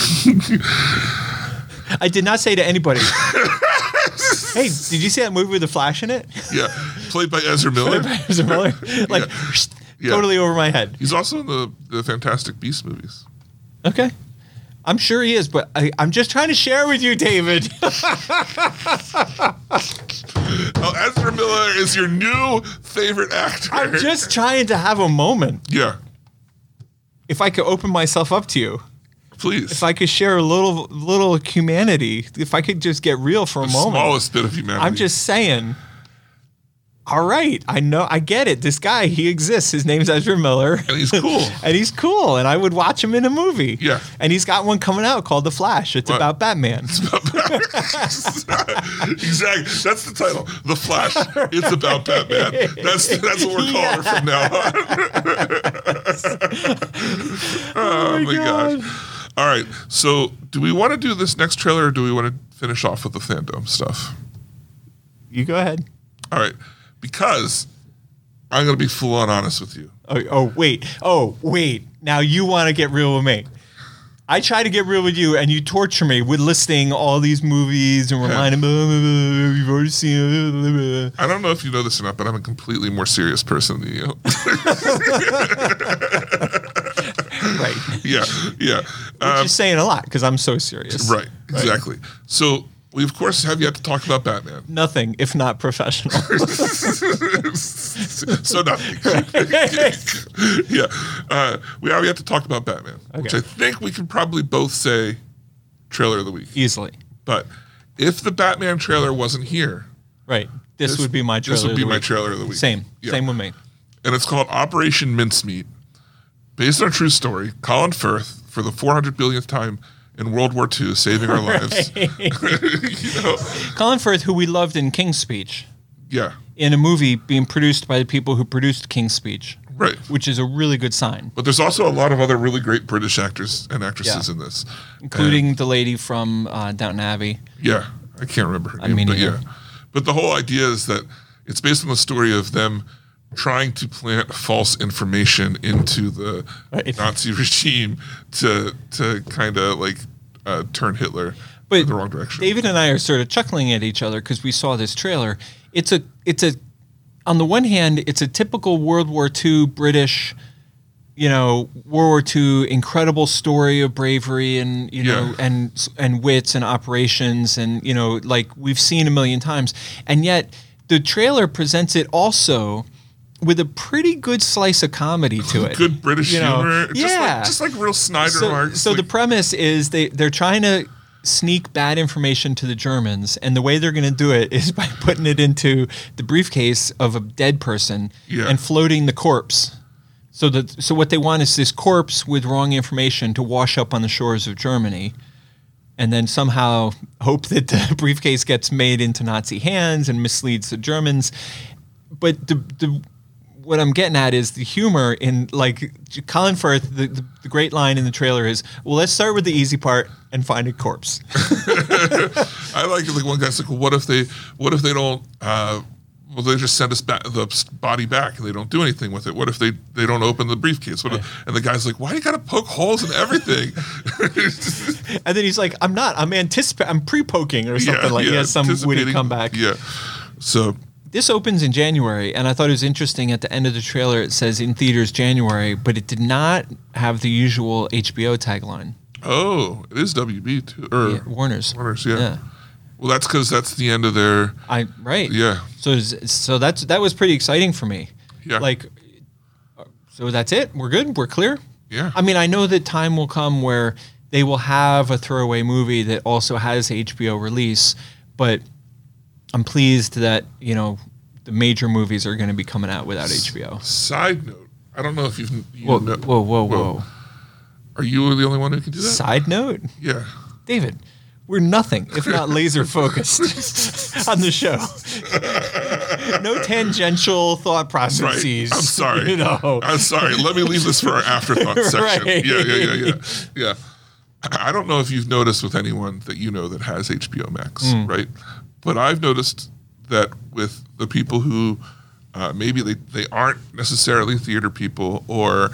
I did not say to anybody, "Hey, did you see that movie with the Flash in it?" Yeah. Played by Ezra Miller. Ezra Miller, like Yeah. totally over my head. He's also in the Fantastic Beasts movies. Okay. I'm sure he is, but I'm just trying to share with you, David. Oh, Ezra Miller is your new favorite actor. I'm just trying to have a moment. Yeah. If I could open myself up to you, Please. if I could share a little humanity, if I could just get real for a moment. Smallest bit of humanity. I'm just saying. All right, I know, I get it. This guy, he exists. His name's Ezra Miller. And he's cool. And he's cool, and I would watch him in a movie. Yeah. And he's got one coming out called The Flash. It's about Batman. Exactly. That's the title. The Flash. It's about Batman. That's what we're calling it from now on. Oh my gosh. All right. So do we want to do this next trailer or do we want to finish off with the Fandom stuff? You go ahead. All right. Because I'm going to be full on honest with you. Oh, wait. Now you want to get real with me. I try to get real with you, and you torture me with listing all these movies and reminding me, you've already seen. I don't know if you know this or not, but I'm a completely more serious person than you. Right. Yeah. Which is saying a lot, because I'm so serious. Right. Exactly. So we, of course, have yet to talk about Batman. Nothing, if not professional. So nothing. Yeah. We have yet to talk about Batman, which I think we can probably both say trailer of the week. Easily. But if the Batman trailer wasn't here, Right. This would be my trailer. This would be of the my week. trailer of the week. Same. Yeah. Same with me. And it's called Operation Mincemeat, based on a true story. Colin Firth, for the 400 billionth time in World War II, saving our lives. You know? Colin Firth, who we loved in King's Speech, Yeah, in a movie being produced by the people who produced King's Speech, right. which is a really good sign, But there's also a lot of other really great British actors and actresses Yeah. in this. including the lady from Downton Abbey. Yeah, I can't remember her name, mean, but neither. yeah. But the whole idea is that it's based on the story of them trying to plant false information into the Right. Nazi regime to kind of like turn Hitler But in the wrong direction. David and I are sort of chuckling at each other because we saw this trailer. It's a on the one hand, it's a typical World War II British, World War II incredible story of bravery and and wits and operations and like we've seen a million times, and yet the trailer presents it also with a pretty good slice of comedy to it. Good British humor. Yeah. Just like real Snyder marks. So like, the premise is they're trying to sneak bad information to the Germans, and the way they're going to do it is by putting it into the briefcase of a dead person Yeah. and floating the corpse. So what they want is this corpse with wrong information to wash up on the shores of Germany, and then somehow hope that the briefcase gets made into Nazi hands and misleads the Germans. But the what I'm getting at is the humor in like Colin Firth. The great line in the trailer is, "Well, let's start with the easy part and find a corpse." I like one guy's like, well, what if they don't? Well, they just send us the body back and they don't do anything with it. What if they don't open the briefcase? And the guy's like, why do you got to poke holes in everything? And then he's like, I'm pre-poking or something like he has some witty anticipating- comeback. Yeah. So This opens in January, and I thought it was interesting at the end of the trailer it says in theaters January, but it did not have the usual HBO tagline. it is WB too, or Yeah, Warner's. Warner's, yeah. Well, that's because that's the end of their. Right. Yeah. So that was pretty exciting for me. Yeah. Like, so that's it. We're good. We're clear. Yeah. I mean, I know that time will come where they will have a throwaway movie that also has HBO release, but I'm pleased that the major movies are going to be coming out without HBO. Side note, I don't know if you Whoa, know. whoa. Are you the only one who can do that? Side note, Yeah. David, we're nothing if not laser focused on the show. No tangential thought Right. processes. I'm sorry. I'm sorry. Let me leave this for our afterthought section. Right. Yeah. I don't know if you've noticed with anyone that you know that has HBO Max, right? But I've noticed that with the people who maybe they aren't necessarily theater people or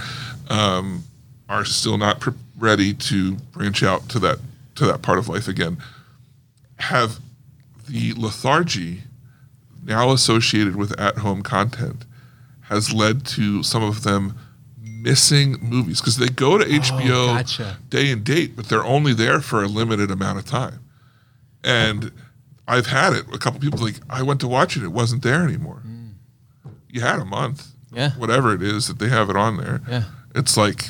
are still not ready to branch out to that part of life again, have the lethargy now associated with at-home content has led to some of them missing movies because they go to HBO gotcha. day and date, but they're only there for a limited amount of time. And I've had it. A couple people like, I went to watch it. It wasn't there anymore. You had a month. Yeah. Whatever it is that they have it on there. Yeah. It's like,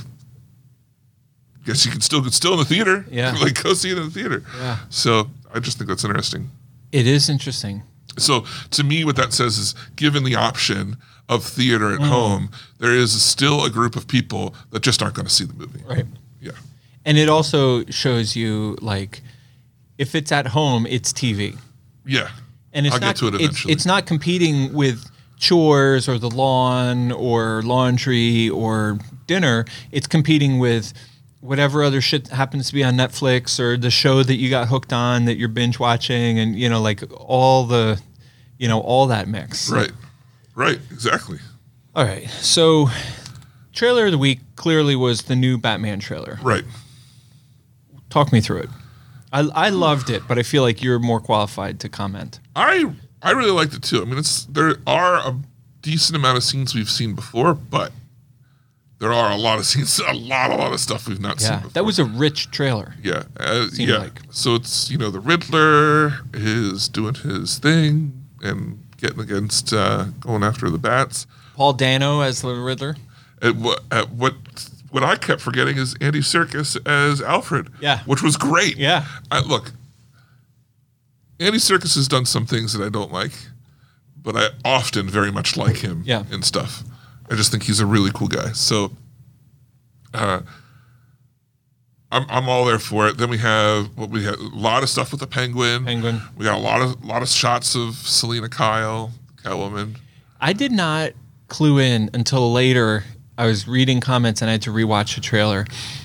guess you can still in the theater. Yeah. Like go see it in the theater. Yeah. So I just think that's interesting. It is interesting. So to me, what that says is, given the option of theater at home, there is still a group of people that just aren't going to see the movie. Right. Yeah. And it also shows you, like, if it's at home, it's TV. Yeah. And it's I'll not, get to it eventually. It's not competing with chores or the lawn or laundry or dinner. It's competing with whatever other shit happens to be on Netflix or the show that you got hooked on that you're binge watching and, like all the, all that mix. Right. Right. Exactly. All right. So trailer of the week clearly was the new Batman trailer. Right. Talk me through it. I loved it, but I feel like you're more qualified to comment. I really liked it too. I mean, there are a decent amount of scenes we've seen before, but there are a lot of scenes, a lot of stuff we've not seen Yeah, before. that was a rich trailer. Yeah. Seemed Yeah. like. So it's, the Riddler is doing his thing and getting against, going after the bats. Paul Dano as the Riddler. At what what I kept forgetting is Andy Serkis as Alfred. Yeah. Which was great. Yeah. Look, Andy Serkis has done some things that I don't like, but I often very much like him in stuff. I just think he's a really cool guy. So I'm all there for it. Then we have a lot of stuff with the Penguin. We got a lot of shots of Selena Kyle, Catwoman. I did not clue in until later. I was reading comments and I had to rewatch the trailer.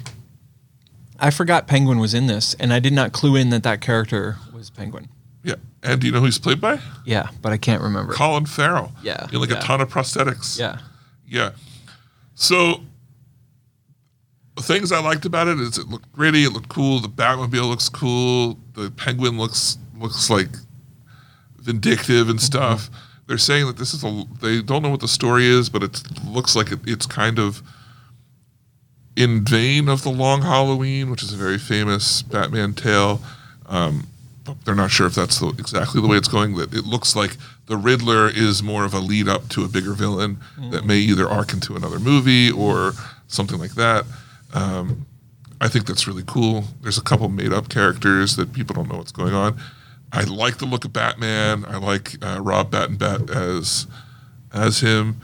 I forgot Penguin was in this, and I did not clue in that character was Penguin. Yeah. And do you know who he's played by? Yeah, but I can't remember. Colin Farrell. Yeah. In a ton of prosthetics. Yeah. Yeah. So the things I liked about it is it looked gritty, it looked cool, the Batmobile looks cool, the Penguin looks like vindictive and stuff. They're saying that this is they don't know what the story is, but it looks like it's kind of in vein of The Long Halloween, which is a very famous Batman tale. They're not sure if that's exactly the way it's going. That it looks like the Riddler is more of a lead up to a bigger villain that may either arc into another movie or something like that. I think that's really cool. There's a couple made up characters that people don't know what's going on. I like the look of Batman. I like Rob Battenbat as him.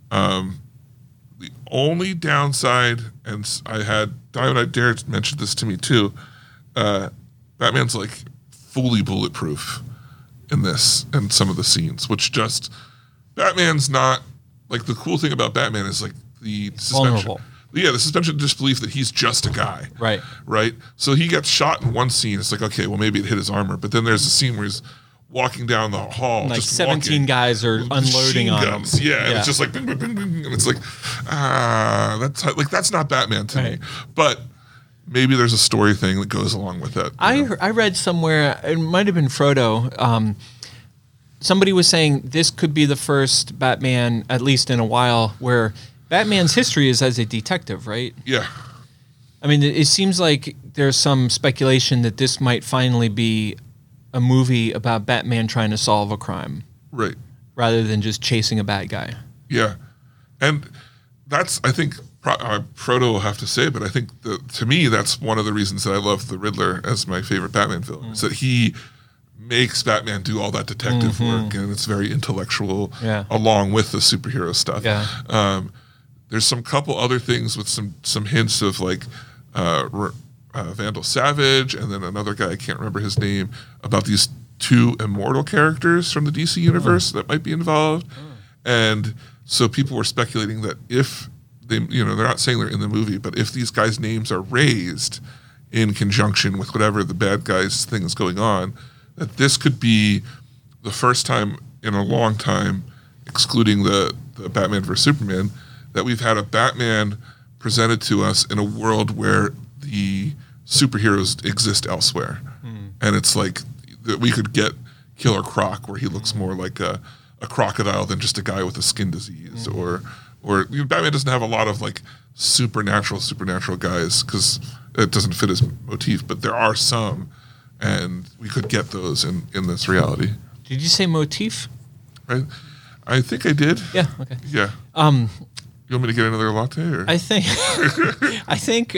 The only downside, and Diamond Dare mentioned this to me too, Batman's like fully bulletproof in this and some of the scenes, which just Batman's not like the cool thing about Batman is like the suspension. Vulnerable. Yeah, the suspension of disbelief that he's just a guy. Right. Right? So he gets shot in one scene. It's like, okay, well, maybe it hit his armor. But then there's a scene where he's walking down the hall. Like just 17 walking, guys are unloading on him. Yeah, and it's just like, bing, bing, bing, bing. And it's like, that's not Batman to me. But maybe there's a story thing that goes along with that. I read somewhere, it might have been Frodo, somebody was saying this could be the first Batman, at least in a while, where Batman's history is as a detective, right? Yeah. I mean, it seems like there's some speculation that this might finally be a movie about Batman trying to solve a crime. Right. Rather than just chasing a bad guy. Yeah. And that's, I think, Frodo will have to say, but I think to me, that's one of the reasons that I love the Riddler as my favorite Batman film, is that he makes Batman do all that detective work, and it's very intellectual along with the superhero stuff. Yeah. There's some couple other things with some hints of like Vandal Savage, and then another guy, I can't remember his name, about these two immortal characters from the DC universe that might be involved. And so people were speculating that if they, they're not saying they're in the movie, but if these guys' names are raised in conjunction with whatever the bad guys thing is going on, that this could be the first time in a long time, excluding the Batman vs Superman, that we've had a Batman presented to us in a world where the superheroes exist elsewhere. And it's like that we could get Killer Croc, where he looks more like a crocodile than just a guy with a skin disease, or Batman doesn't have a lot of like supernatural guys because it doesn't fit his motif, but there are some, and we could get those in this reality. Did you say motif? Right? I think I did. Yeah. Okay. Yeah. You want me to get another latte? Or? I think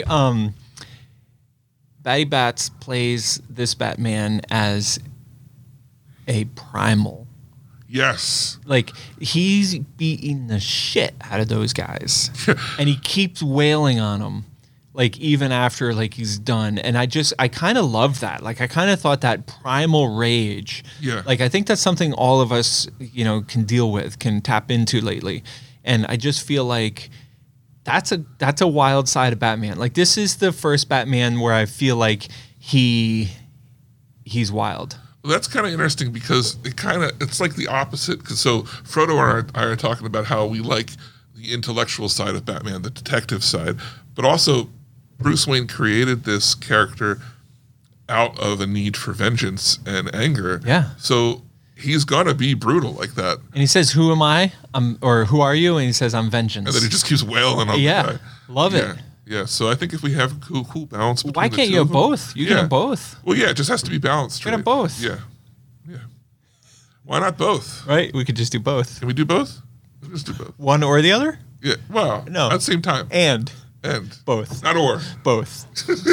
Batty Bats plays this Batman as a primal. Yes. Like, he's beating the shit out of those guys. And he keeps wailing on them, like, even after, like, he's done. And I kind of love that. Like, I kind of thought that primal rage. Yeah. Like, I think that's something all of us, can deal with, can tap into lately. And I just feel like that's a wild side of Batman. Like, this is the first Batman where I feel like he's wild. Well, that's kind of interesting because it's like the opposite. So Frodo and I are talking about how we like the intellectual side of Batman, the detective side, but also Bruce Wayne created this character out of a need for vengeance and anger. Yeah. So he's gonna be brutal like that. And he says, "Who am I? Or who are you?" And he says, "I'm vengeance." And then he just keeps wailing on the guy. Love it. Yeah, so I think if we have a cool balance between Why can't you have both? You can have both. Well, yeah, it just has to be balanced. You can have both. Yeah. Why not both? Right? We could just do both. Can we do both? Let's just do both. One or the other? Yeah. Well, No. at the same time. And. And. Both. Not or. Both.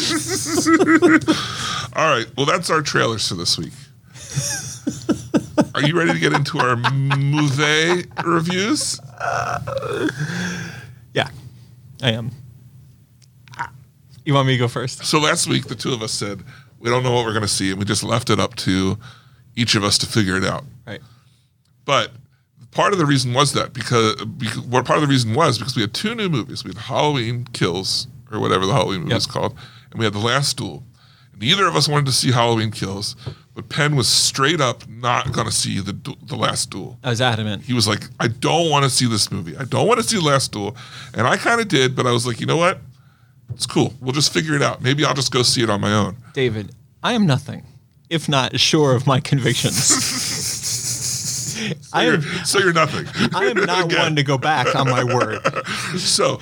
All right. Well, that's our trailers for this week. Are you ready to get into our movie reviews? Yeah, I am. You want me to go first? So last week, the two of us said, we don't know what we're going to see, and we just left it up to each of us to figure it out. Right. But part of the reason was that because we had two new movies. We had Halloween Kills, or whatever the Halloween movie is called, and we had The Last Duel. Neither of us wanted to see Halloween Kills, but Penn was straight up not going to see the Last Duel. I was adamant. He was like, I don't want to see this movie. I don't want to see The Last Duel. And I kind of did, but I was like, you know what? It's cool. We'll just figure it out. Maybe I'll just go see it on my own. David, I am nothing if not sure of my convictions. So you're nothing. I am not one to go back on my word. So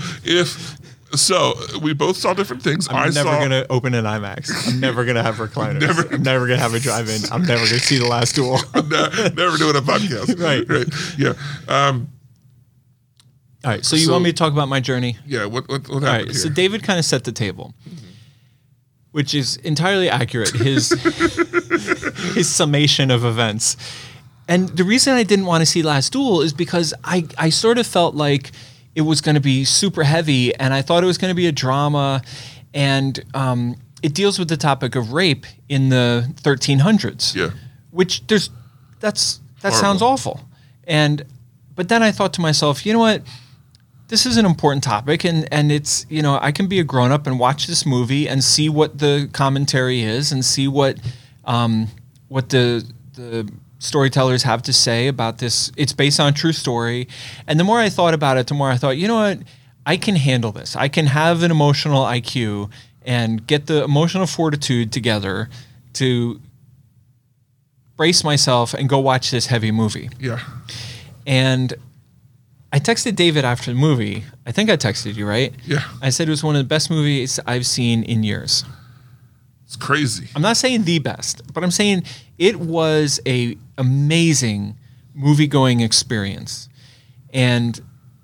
we both saw different things. I'm never going to open an IMAX. I'm never going to have recliners. I'm never going to have a drive-in. I'm never going to see The Last Duel. Never doing a podcast. Right. Yeah. All right. So you want me to talk about my journey? Yeah. What happened All right. here? So David kind of set the table, which is entirely accurate. His summation of events. And the reason I didn't want to see Last Duel is because I sort of felt like it was going to be super heavy, and I thought it was going to be a drama, and it deals with the topic of rape in the 1300s. Yeah. Which that sounds awful. But then I thought to myself, you know what? This is an important topic, and it's, I can be a grown-up and watch this movie and see what the commentary is and see what the storytellers have to say about this. It's based on a true story. And the more I thought about it, the more I thought, you know what? I can handle this. I can have an emotional IQ and get the emotional fortitude together to brace myself and go watch this heavy movie. Yeah. And I texted David after the movie. I think I texted you, right? Yeah. I said it was one of the best movies I've seen in years. It's crazy. I'm not saying the best, but I'm saying it was a amazing movie-going experience. And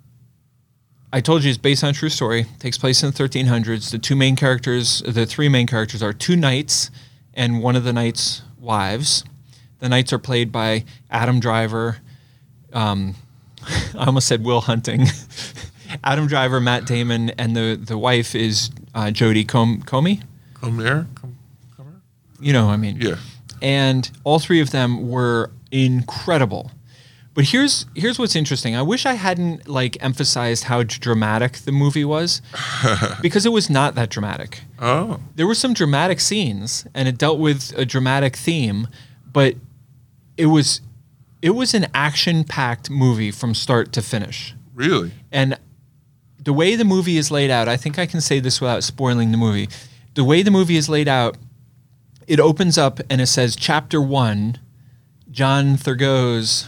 I told you it's based on a true story. It takes place in the 1300s. The three main characters are two knights and one of the knights' wives. The knights are played by Adam Driver. I almost said Will Hunting. Adam Driver, Matt Damon, and the wife is Jodie Comer. Comer? You know what I mean. Yeah. And all three of them were incredible. But here's what's interesting. I wish I hadn't emphasized how dramatic the movie was, because it was not that dramatic. Oh. There were some dramatic scenes, and it dealt with a dramatic theme, but it was an action-packed movie from start to finish. Really? And the way the movie is laid out, I think I can say this without spoiling the movie. The way the movie is laid out, it opens up and it says Chapter 1, John Thurgo's...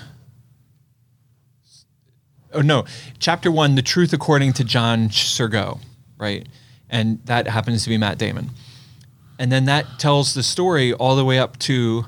Oh, no. Chapter 1, The Truth According to John Thurgo, right? And that happens to be Matt Damon. And then that tells the story all the way up to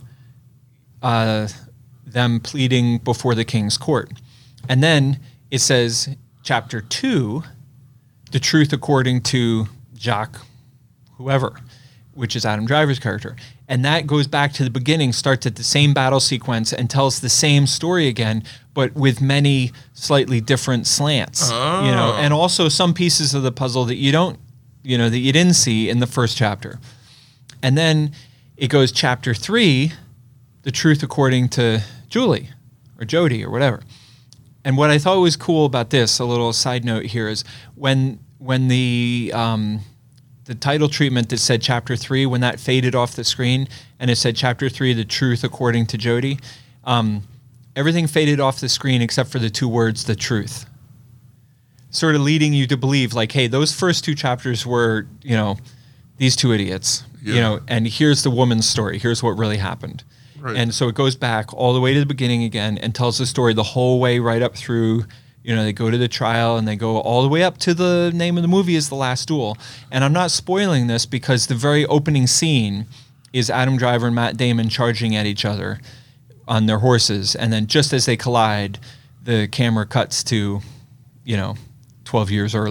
them pleading before the king's court. And then it says Chapter 2, The Truth According to Jacques whoever, which is Adam Driver's character. And that goes back to the beginning, starts at the same battle sequence and tells the same story again, but with many slightly different slants. Oh. And also some pieces of the puzzle that you didn't see in the first chapter. And then it goes Chapter 3, The Truth According to Julie or Jodie or whatever. And what I thought was cool about this, a little side note here, is when the title treatment that said Chapter 3, when that faded off the screen and it said Chapter 3, The Truth According to Jodie, everything faded off the screen except for the two words, the truth. Sort of leading you to believe, hey, those first two chapters were, these two idiots, and here's the woman's story. Here's what really happened. Right. And so it goes back all the way to the beginning again and tells the story the whole way right up through. They go to the trial and they go all the way up to the name of the movie is The Last Duel. And I'm not spoiling this because the very opening scene is Adam Driver and Matt Damon charging at each other on their horses. And then just as they collide, the camera cuts to, 12 years earlier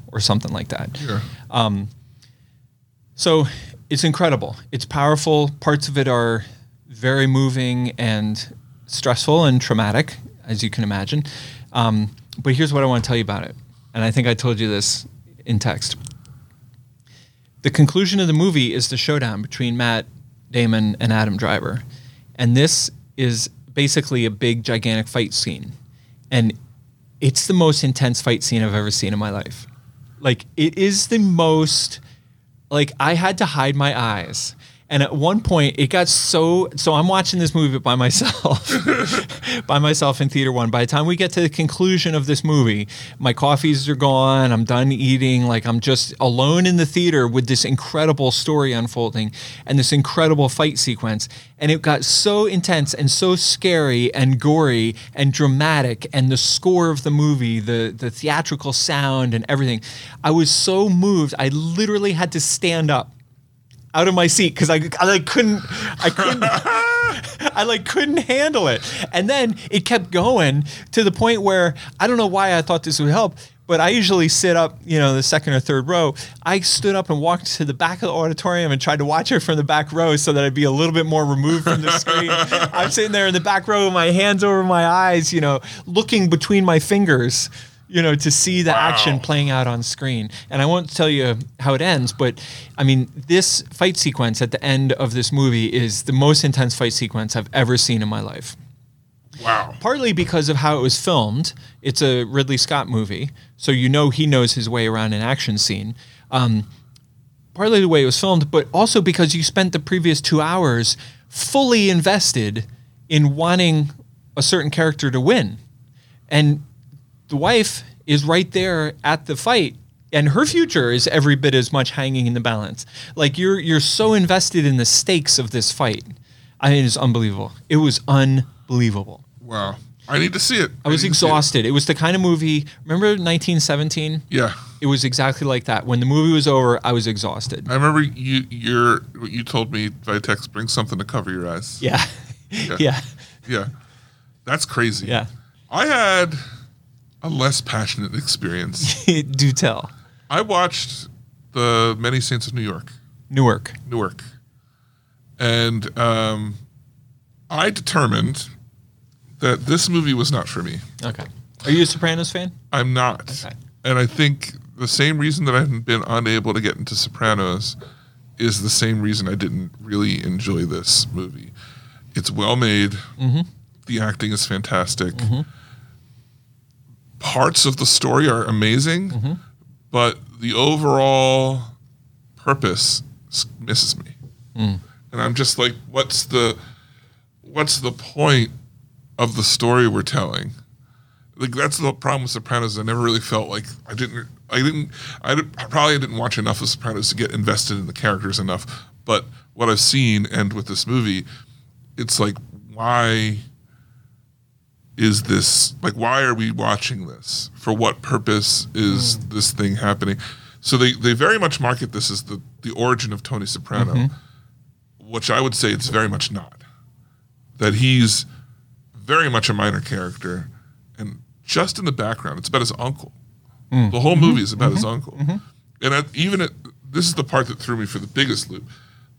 or something like that. Yeah. So it's incredible. It's powerful. Parts of it are very moving and stressful and traumatic, as you can imagine. But here's what I want to tell you about it. And I think I told you this in text. The conclusion of the movie is the showdown between Matt Damon and Adam Driver. And this is basically a big, gigantic fight scene. And it's the most intense fight scene I've ever seen in my life. Like, it is the most... Like, I had to hide my eyes. And at one point, it got so I'm watching this movie by myself, in Theater 1. By the time we get to the conclusion of this movie, my coffees are gone. I'm done eating. Like, I'm just alone in the theater with this incredible story unfolding and this incredible fight sequence. And it got so intense and so scary and gory and dramatic, and the score of the movie, the theatrical sound and everything. I was so moved, I literally had to stand up out of my seat because I couldn't handle it. And then it kept going to the point where I don't know why I thought this would help, but I usually sit up, the second or third row. I stood up and walked to the back of the auditorium and tried to watch it from the back row so that I'd be a little bit more removed from the screen. I'm sitting there in the back row with my hands over my eyes, looking between my fingers, to see the action playing out on screen. And I won't tell you how it ends, but I mean, this fight sequence at the end of this movie is the most intense fight sequence I've ever seen in my life. Wow. Partly because of how it was filmed. It's a Ridley Scott movie, so he knows his way around an action scene. Partly the way it was filmed, but also because you spent the previous 2 hours fully invested in wanting a certain character to win. And the wife is right there at the fight, and her future is every bit as much hanging in the balance. Like, you're so invested in the stakes of this fight. I mean, it's unbelievable. It was unbelievable. Wow. I need to see it. I was exhausted. It was the kind of movie, remember 1917? Yeah. It was exactly like that. When the movie was over, I was exhausted. I remember what you told me by text, bring something to cover your eyes. Yeah. Yeah. Yeah. That's crazy. Yeah. I had a less passionate experience. Do tell. I watched The Many Saints of Newark. Newark. And I determined that this movie was not for me. Okay. Are you a Sopranos fan? I'm not. Okay. And I think the same reason that I've been unable to get into Sopranos is the same reason I didn't really enjoy this movie. It's well made. Mm-hmm. The acting is fantastic. Mm-hmm. Parts of the story are amazing, mm-hmm. but the overall purpose misses me. Mm. And I'm just like, what's the point of the story we're telling? Like, that's the problem with Sopranos. I never really felt like I probably didn't watch enough of Sopranos to get invested in the characters enough. But what I've seen, and with this movie, it's like, why is this, like, why are we watching this? For what purpose is this thing happening? So they very much market this as the origin of Tony Soprano, mm-hmm. which I would say it's very much not. That he's very much a minor character, and just in the background, it's about his uncle. Mm. The whole movie is about mm-hmm. his uncle. Mm-hmm. And this is the part that threw me for the biggest loop.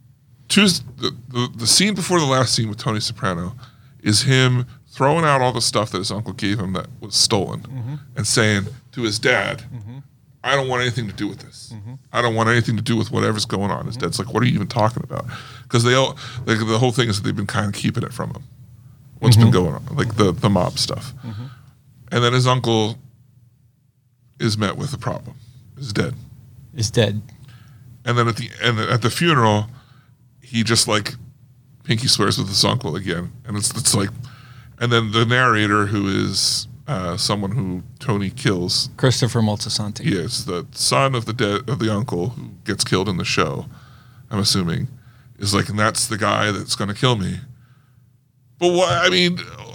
The scene before the last scene with Tony Soprano is him throwing out all the stuff that his uncle gave him that was stolen, mm-hmm. and saying to his dad, mm-hmm. I don't want anything to do with this. Mm-hmm. I don't want anything to do with whatever's going on. His dad's like, what are you even talking about? Because the whole thing is that they've been kind of keeping it from him. What's mm-hmm. been going on, like the mob stuff. Mm-hmm. And then his uncle is met with a problem. Is dead. And then at the funeral, he just like pinky swears with his uncle again. And it's like, and then the narrator, who is someone who Tony kills, Christopher Moltisanti. He is the son of the uncle who gets killed in the show, I'm assuming, is like, and that's the guy that's going to kill me. But what, I mean,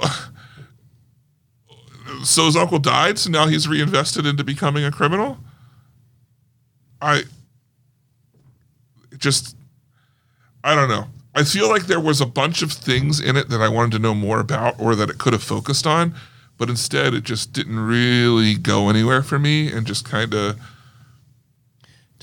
so his uncle died, so now he's reinvested into becoming a criminal? I don't know. I feel like there was a bunch of things in it that I wanted to know more about, or that it could have focused on, but instead it just didn't really go anywhere for me, and just kind of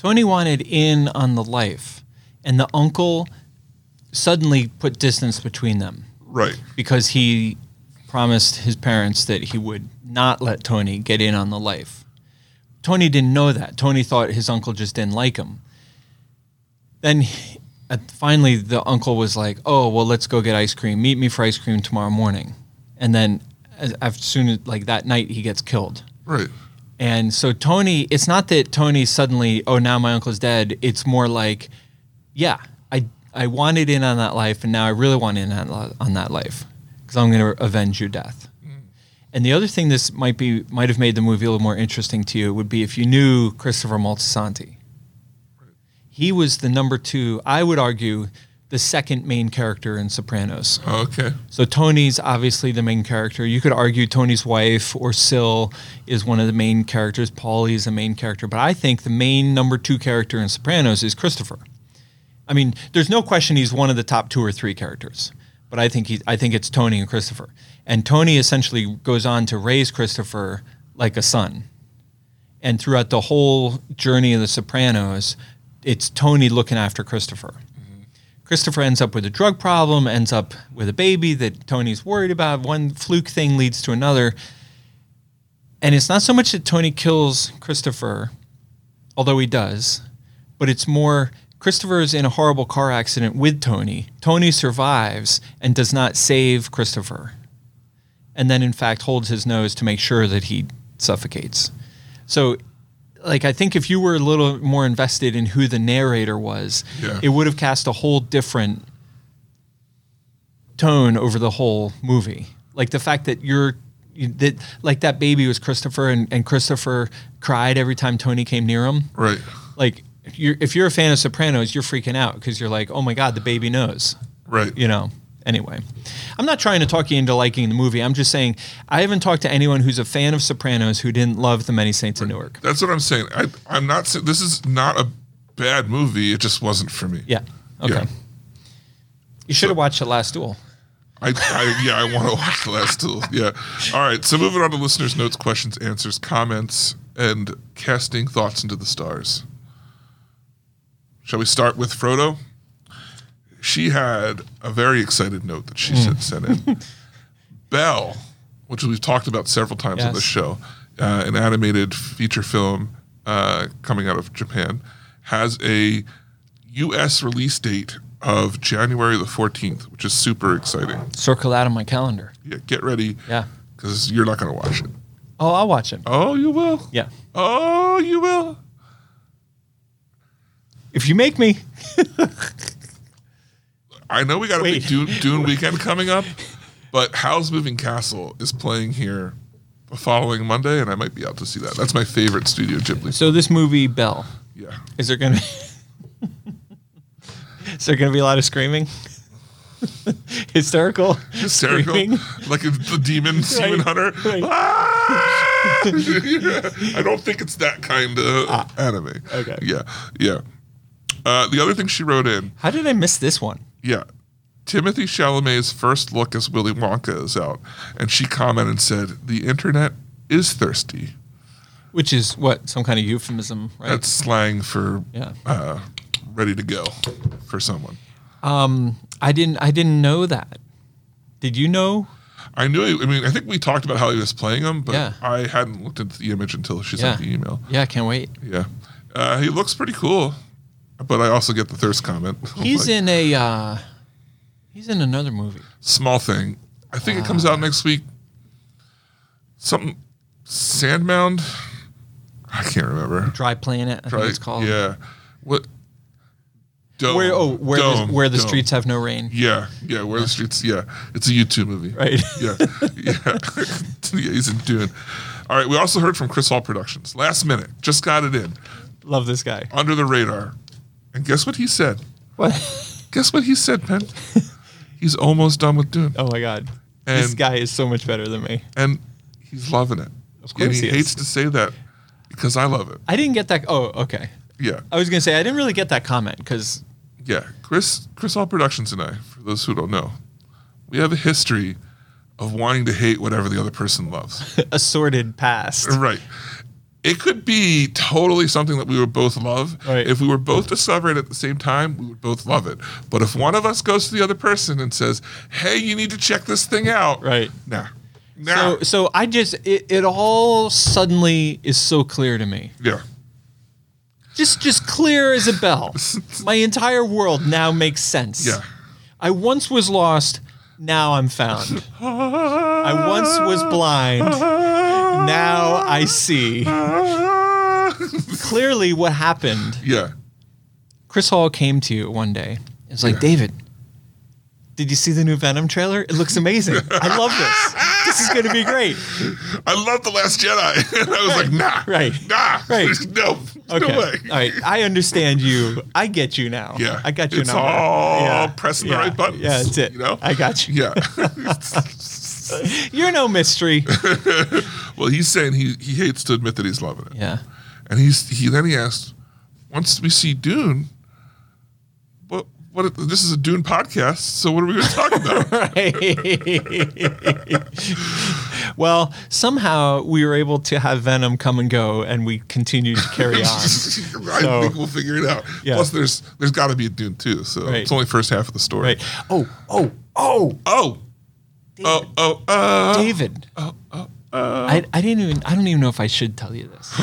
Tony wanted in on the life, and the uncle suddenly put distance between them Right. because he promised his parents that he would not let Tony get in on the life. Tony didn't know that. Tony thought his uncle just didn't like him. Then finally the uncle was like, oh, well, let's go get ice cream. Meet me for ice cream tomorrow morning. And then as soon as like that night, he gets killed. Right. And so Tony, it's not that Tony suddenly, oh, now my uncle's dead. It's more like, yeah, I wanted in on that life, and now I really want in on that life because I'm going to avenge your death. And the other thing this might have made the movie a little more interesting to you would be if you knew Christopher Moltisanti. He was the number 2, I would argue, the second main character in Sopranos. Okay. So Tony's obviously the main character. You could argue Tony's wife or Syl is one of the main characters. Paulie is the main character. But I think the main number 2 character in Sopranos is Christopher. I mean, there's no question he's one of the top 2 or 3 characters. But I think it's Tony and Christopher. And Tony essentially goes on to raise Christopher like a son. And throughout the whole journey of The Sopranos, it's Tony looking after Christopher. Christopher ends up with a drug problem, ends up with a baby that Tony's worried about. One fluke thing leads to another. And it's not so much that Tony kills Christopher, although he does, but it's more Christopher is in a horrible car accident with Tony. Tony survives and does not save Christopher. And then, in fact, holds his nose to make sure that he suffocates. So, like, I think if you were a little more invested in who the narrator was, it would have cast a whole different tone over the whole movie. Like the fact that that baby was Christopher and Christopher cried every time Tony came near him. Right. Like, if you're a fan of Sopranos, you're freaking out because you're like, oh my God, the baby knows. Right. You know. Anyway, I'm not trying to talk you into liking the movie. I'm just saying I haven't talked to anyone who's a fan of Sopranos who didn't love The Many Saints of Newark. That's what I'm saying. I'm not saying this is not a bad movie. It just wasn't for me. Yeah. Okay. Yeah. You should have watched The Last Duel. I want to watch The Last Duel. Yeah. All right. So moving on to listeners' notes, questions, answers, comments, and casting thoughts into the stars. Shall we start with Frodo? She had a very excited note that she sent in. Belle, which we've talked about several times on the show, an animated feature film coming out of Japan, has a U.S. release date of January the 14th, which is super exciting. Circle that on my calendar. Yeah, get ready. Yeah. Because you're not going to watch it. Oh, I'll watch it. Oh, you will? Yeah. Oh, you will? If you make me. I know we got a big Dune weekend coming up, but Howl's Moving Castle is playing here the following Monday, and I might be out to see that. That's my favorite Studio Ghibli. So this movie, Belle. Yeah. Is there going to be a lot of screaming? Hysterical? Screaming? Like the demon hunter? Right. Ah! I don't think it's that kind of anime. Okay. Yeah. The other thing she wrote in. How did I miss this one? Yeah. Timothy Chalamet's first look as Willy Wonka is out. And she commented and said, the internet is thirsty. Which is what? Some kind of euphemism, right? That's slang for ready to go for someone. I didn't know that. Did you know? I knew. I think we talked about how he was playing him, but Yeah. I hadn't looked into the image until she sent the email. Yeah, I can't wait. Yeah, he looks pretty cool, but I also get the thirst comment. He's in another movie. Small Thing. I think it comes out next week. Something Sandmound. I can't remember. Dry Planet, I think it's called. Yeah. What? Dome. Where the streets have no rain. Yeah, where the streets. Yeah, it's a YouTube movie. Right. Yeah. Yeah, he's in Dune. All right, we also heard from Chris Hall Productions. Last minute, just got it in. Love this guy. Under the radar. And guess what he said? What? Guess what he said, Penn? He's almost done with Dune. Oh my God. And, this guy is so much better than me. And he's loving it. Of course and he he is. hates to say that because I love it. I didn't get that. Oh, okay. Yeah. I was going to say, I didn't really get that comment because... Yeah. Chris Hall Productions and I, for those who don't know, we have a history of wanting to hate whatever the other person loves. A sordid past. Right. it could be totally something that we would both love. Right. If we were both discover it at the same time, we would both love it. But if one of us goes to the other person and says, "Hey, you need to check this thing out," Right. Nah. So I just it all suddenly is so clear to me. Yeah. Just clear as a bell. My entire world now makes sense. Yeah. I once was lost, now I'm found. I once was blind, now I see. Clearly what happened, Yeah. Chris Hall came to you one day. It's like, David, did you see the new Venom trailer? It looks amazing. I love this. This is going to be great. I love The Last Jedi. And I was like, nah. Right. Nah. Right. No. Okay. No way. All right. I understand you. I get you now. Yeah. I got your it's number. all pressing the right buttons. Yeah, that's it. You know? I got you. Yeah. You're no mystery. Well, he's saying he hates to admit that he's loving it. Yeah. And he asked, once we see Dune, what this is a Dune podcast, so what are we going to talk about? Right. Well, somehow we were able to have Venom come and go, and we continued to carry on. I think we'll figure it out. Yeah. Plus, there's got to be a Dune too, so Right. it's only first half of the story. Right. Oh. David. I don't even know if I should tell you this.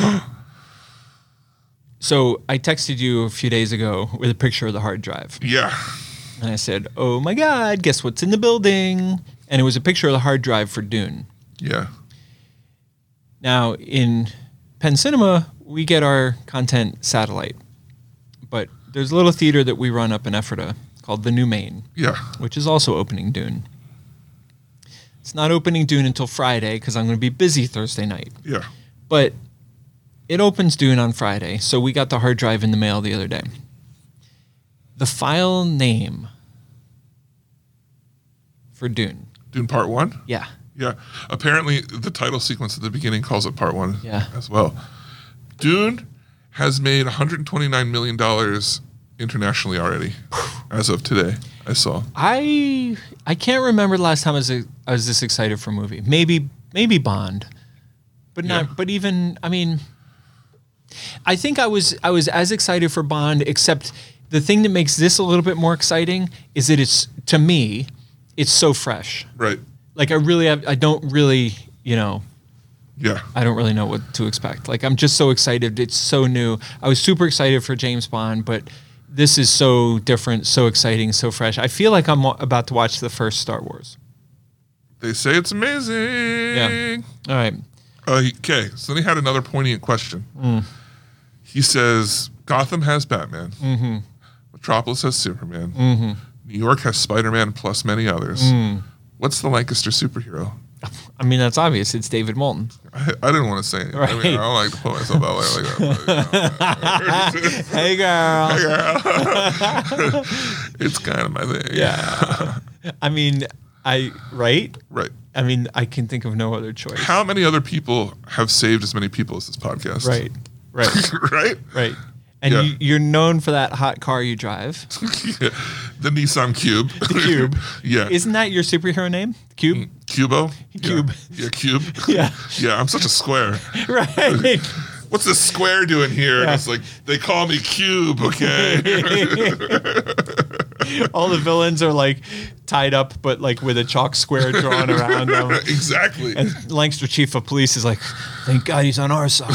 So I texted you a few days ago with a picture of the hard drive. Yeah. And I said, "Oh my God, guess what's in the building?" And it was a picture of the hard drive for Dune. Yeah. Now, in Penn Cinema, we get our content satellite. But there's a little theater that we run up in Ephrata called The New Main, Yeah. which is also opening Dune. It's not opening Dune until Friday because I'm going to be busy Thursday night. Yeah. But it opens Dune on Friday, so we got the hard drive in the mail the other day. The file name for Dune. Dune Part 1? Yeah. Yeah. Apparently, the title sequence at the beginning calls it Part 1 Yeah. as well. Dune has made $129 million internationally already as of today, I saw. I can't remember the last time I was this excited for a movie. Maybe Bond. But not Yeah. but even I mean I think I was as excited for Bond, except the thing that makes this a little bit more exciting is that it's, to me, it's so fresh. Right. Like I don't really, Yeah. I don't really know what to expect. Like I'm just so excited. It's so new. I was super excited for James Bond, but this is so different, so exciting, so fresh. I feel like I'm about to watch the first Star Wars. They say it's amazing. Yeah. All right. Okay, so then he had another poignant question. He says, Gotham has Batman. Mm-hmm. Metropolis has Superman. Mm-hmm. New York has Spider-Man plus many others. What's the Lancaster superhero? I mean, that's obvious. It's David Moulton. I didn't want to say anything. Right. I mean, I don't like to put myself out like that. Hey, girl. Girl. It's kind of my thing. Yeah. I mean, right? Right. I mean, I can think of no other choice. How many other people have saved as many people as this podcast? Right. Right? Right. And Yeah. you're known for that hot car you drive. Yeah. The Nissan Cube. The Cube. Yeah. Isn't that your superhero name? Cube? Cubo? Cube. Yeah, Cube. Yeah. Yeah, I'm such a square. Right. What's this square doing here? And it's like, they call me Cube, okay? All the villains are like tied up, but like with a chalk square drawn around them. Exactly. And Lancaster chief of police is like, thank God he's on our side.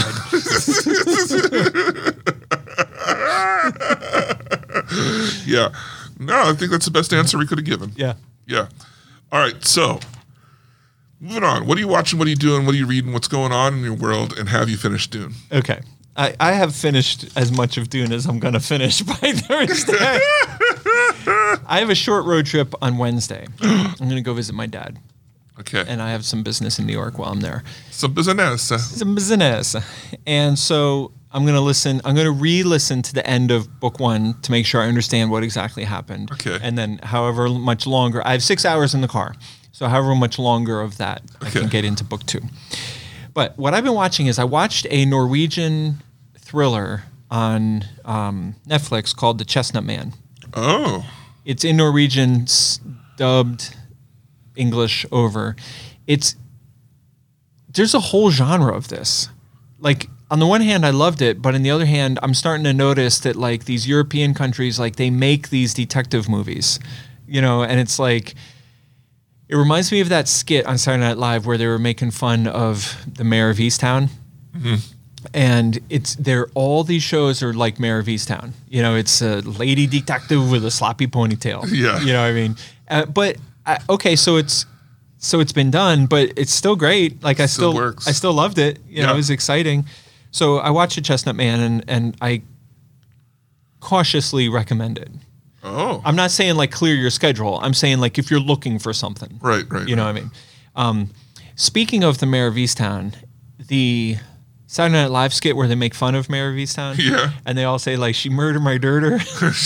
Yeah. No, I think that's the best answer we could have given. Yeah. Yeah. All right, so moving on. What are you watching? What are you doing? What are you reading? What's going on in your world? And have you finished Dune? Okay. I have finished as much of Dune as I'm going to finish by Thursday. I have a short road trip on Wednesday. I'm going to go visit my dad. Okay. And I have some business in New York while I'm there. Some business. Some business. And so I'm going to re-listen to the end of book 1 to make sure I understand what exactly happened. Okay. And then however much longer, I have 6 hours in the car. So however much longer of that, I can get into book 2. But what I've been watching is I watched a Norwegian thriller on Netflix called The Chestnut Man. Oh. It's in Norwegian, dubbed English over. There's a whole genre of this. Like on the one hand, I loved it, but on the other hand, I'm starting to notice that like these European countries, like they make these detective movies, you know, and it's like, it reminds me of that skit on Saturday Night Live where they were making fun of the mayor of Easttown. Mm-hmm. And all these shows are like Mayor of Easttown. You know, it's a lady detective with a sloppy ponytail. Yeah. You know what I mean? Okay, so it's been done, but it's still great. Like I still works. I still loved it. You know, it was exciting. So I watched The Chestnut Man and I cautiously recommend it. Oh. I'm not saying like clear your schedule. I'm saying like if you're looking for something. Right. You know what I mean? Speaking of the Mayor of Easttown, the Saturday Night Live skit where they make fun of Mayor of Easttown. Yeah. And they all say like, she murdered my dirter.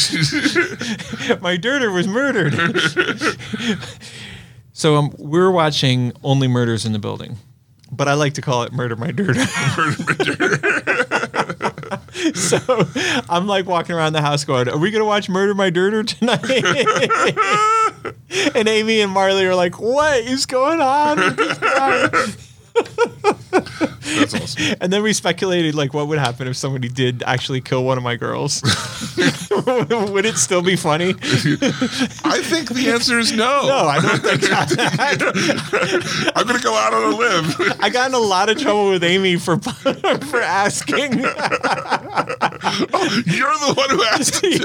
My dirter was murdered. So we're watching Only Murders in the Building, but I like to call it Murder My Dirter. So I'm like walking around the house going, are we going to watch Murder My Dirter tonight? And Amy and Marley are like, what is going on with this guy? That's awesome. And then we speculated like what would happen if somebody did actually kill one of my girls. Would it still be funny? I think the answer is no. No, I don't think that. I'm going to go out on a limb. I got in a lot of trouble with Amy for asking. You're the one who asked it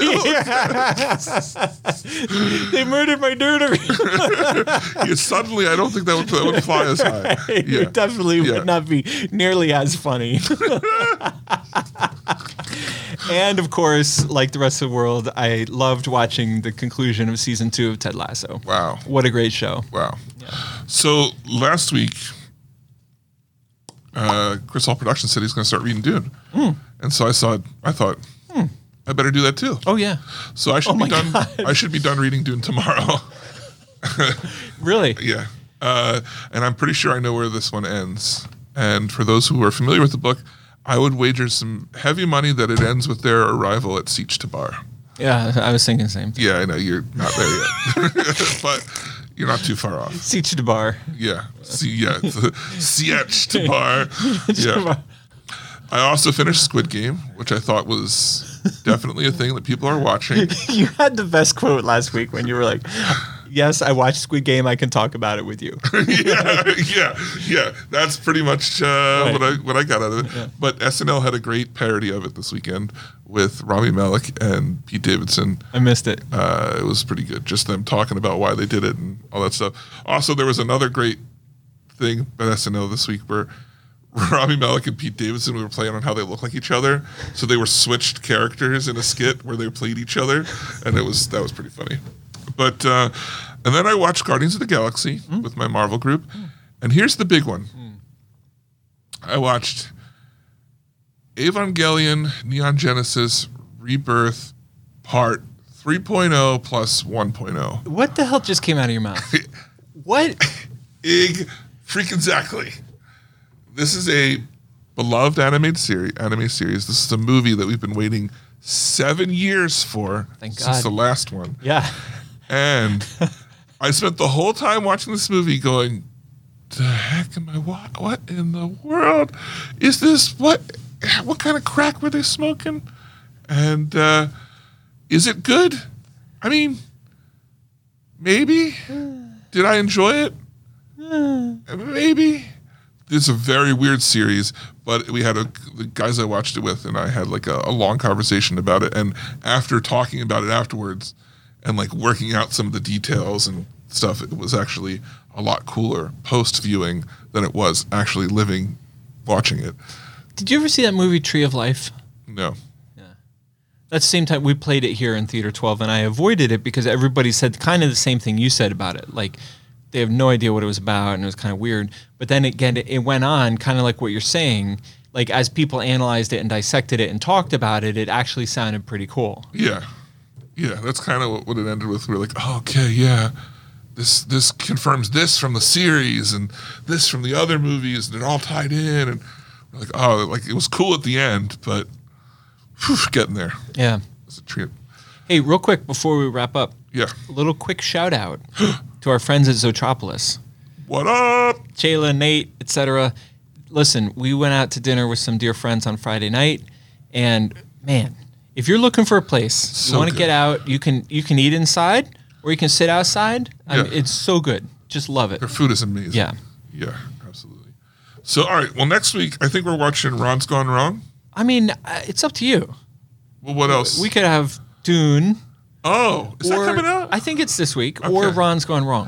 too. They murdered my dirter. Yeah, suddenly, I don't think that would fly as high. It definitely would not be nearly as funny. And of course, like the rest of the world, I loved watching the conclusion of season 2 of Ted Lasso. Wow. What a great show. Wow. Yeah. So last week, Chris Hall Productions said he's going to start reading Dune. And so I thought, I better do that too. Oh, yeah. So I should be done. God. I should be done reading Dune tomorrow. Really? Yeah. And I'm pretty sure I know where this one ends. And for those who are familiar with the book, I would wager some heavy money that it ends with their arrival at Sietch Tabr. Yeah, I was thinking the same thing. Yeah, I know you're not there yet, but you're not too far off. Sietch Tabr. Yeah, Sietch Tabr. Yeah. I also finished Squid Game, which I thought was definitely a thing that people are watching. You had the best quote last week when you were like, yes, I watched Squid Game. I can talk about it with you. yeah. That's pretty much what I got out of it. Yeah. But SNL had a great parody of it this weekend with Rami Malek and Pete Davidson. I missed it. It was pretty good. Just them talking about why they did it and all that stuff. Also, there was another great thing at SNL this week where Rami Malek and Pete Davidson were playing on how they look like each other. So they were switched characters in a skit where they played each other, and that was pretty funny. But and then I watched Guardians of the Galaxy with my Marvel group, and here's the big one. I watched Evangelion Neon Genesis Rebirth Part 3.0 plus 1.0. What the hell just came out of your mouth? What? Freaking exactly. This is a beloved anime series. This is a movie that we've been waiting 7 years for Thank since God. the last one. Yeah. And I spent the whole time watching this movie going, the heck am I, what in the world is this? What kind of crack were they smoking? And is it good? I mean, maybe. Did I enjoy it? Maybe. It's a very weird series, but we had the guys I watched it with, and I had like a long conversation about it. And after talking about it afterwards and like working out some of the details and stuff, it was actually a lot cooler post-viewing than it was actually watching it. Did you ever see that movie Tree of Life? No. That's the same time we played it here in Theater 12, and I avoided it because everybody said kind of the same thing you said about it. Like, they have no idea what it was about, and it was kind of weird. But then again, it went on, kind of like what you're saying. Like, as people analyzed it and dissected it and talked about it, it actually sounded pretty cool. Yeah. Yeah, that's kind of what it ended with. We were like, oh, okay, yeah. This confirms this from the series and this from the other movies, and it all tied in. And we're like, oh, like it was cool at the end, but getting there. Yeah. It's a treat. Hey, real quick before we wrap up. Yeah. A little quick shout out to our friends at Zootropolis. What up? Jayla, Nate, etc. listen, we went out to dinner with some dear friends on Friday night, and man, if you're looking for a place, So you want to good. get out, you can eat inside or you can sit outside. Yeah. It's so good. Just love it. Their food is amazing. Yeah. Yeah, absolutely. So, all right. Well, next week, I think we're watching Ron's Gone Wrong. I mean, it's up to you. Well, what else? We could have Dune. Oh, is that coming out? I think it's this week. Or Okay. Ron's Gone Wrong.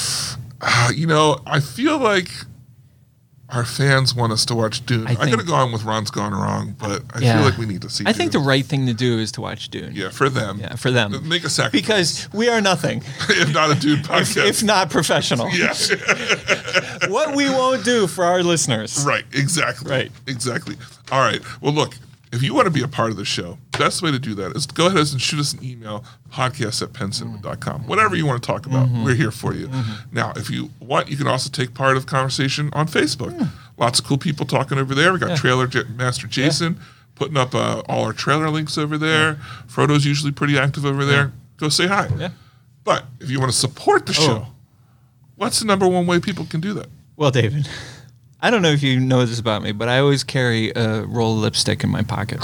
I feel like our fans want us to watch Dune. I I could think- have gone with Ron's Gone Wrong, but I Yeah. feel like we need to see I think the Dune. right thing to do is to watch Dune. Yeah, for them. Yeah, for them. Make a sacrifice. Because we are nothing if not a Dune podcast. if not professional. Yeah. What we won't do for our listeners. Right, exactly. Right. Exactly. All right. Well, look, if you want to be a part of the show, best way to do that is go ahead and shoot us an email, podcast@penncinema.com. Whatever you want to talk about, we're here for you. Now, if you want, you can also take part of the conversation on Facebook. Lots of cool people talking over there. We got Master Jason putting up all our trailer links over there. Frodo's usually pretty active over there. Go say hi. Yeah. But if you want to support the show, what's the number one way people can do that? Well, David, I don't know if you know this about me, but I always carry a roll of lipstick in my pocket.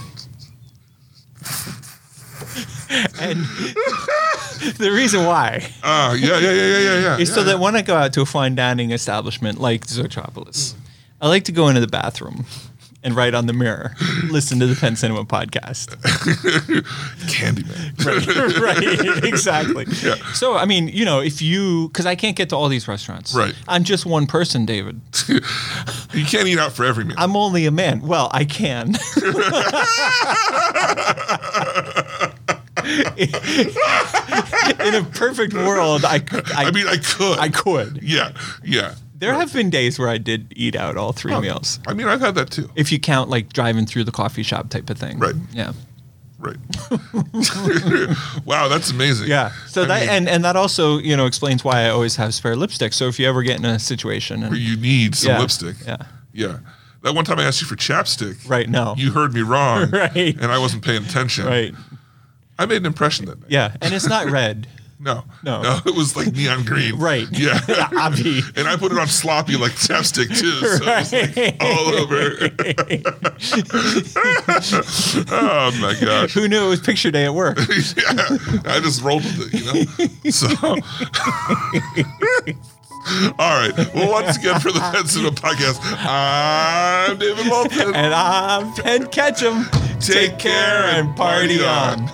And the reason why Yeah. is so that when I go out to a fine dining establishment like Zootropolis, I like to go into the bathroom and write on the mirror, listen to the Penn Cinema podcast. Candyman. Right, exactly. So, I mean, because I can't get to all these restaurants. Right. I'm just one person, David. You can't eat out for every meal. I'm only a man. Well, I can. In a perfect world, I could. I could. Yeah. There have been days where I did eat out all three meals. I mean, I've had that too. If you count like driving through the coffee shop type of thing. Right. Yeah. Right. Wow, that's amazing. Yeah. So and that also, explains why I always have spare lipstick. So if you ever get in a situation where you need some Yeah. lipstick. Yeah. Yeah. That one time I asked you for chapstick. Right, no. You heard me wrong. Right. And I wasn't paying attention. Right. I made an impression that night. Yeah. And it's not red. No. No. It was like neon green. Right. Yeah. Obvi. And I put it on sloppy like chapstick too. So it was like all over. Oh my gosh. Who knew it was picture day at work? Yeah. I just rolled with it, So all right. Well, once again for the Penn Cinema Podcast, I'm David Walton. And I'm Penn Ketchum. Take care and party on.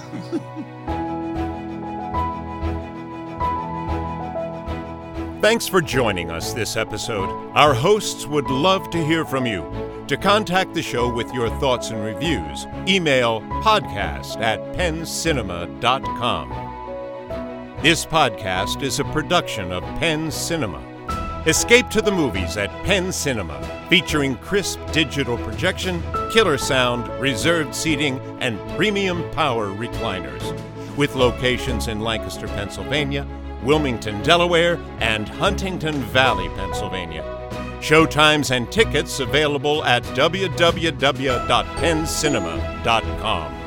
Thanks for joining us this episode. Our hosts would love to hear from you. To contact the show with your thoughts and reviews, email podcast@penncinema.com. This podcast is a production of Penn Cinema. Escape to the movies at Penn Cinema, featuring crisp digital projection, killer sound, reserved seating, and premium power recliners. With locations in Lancaster, Pennsylvania, Wilmington, Delaware, and Huntington Valley, Pennsylvania. Showtimes and tickets available at www.penncinema.com.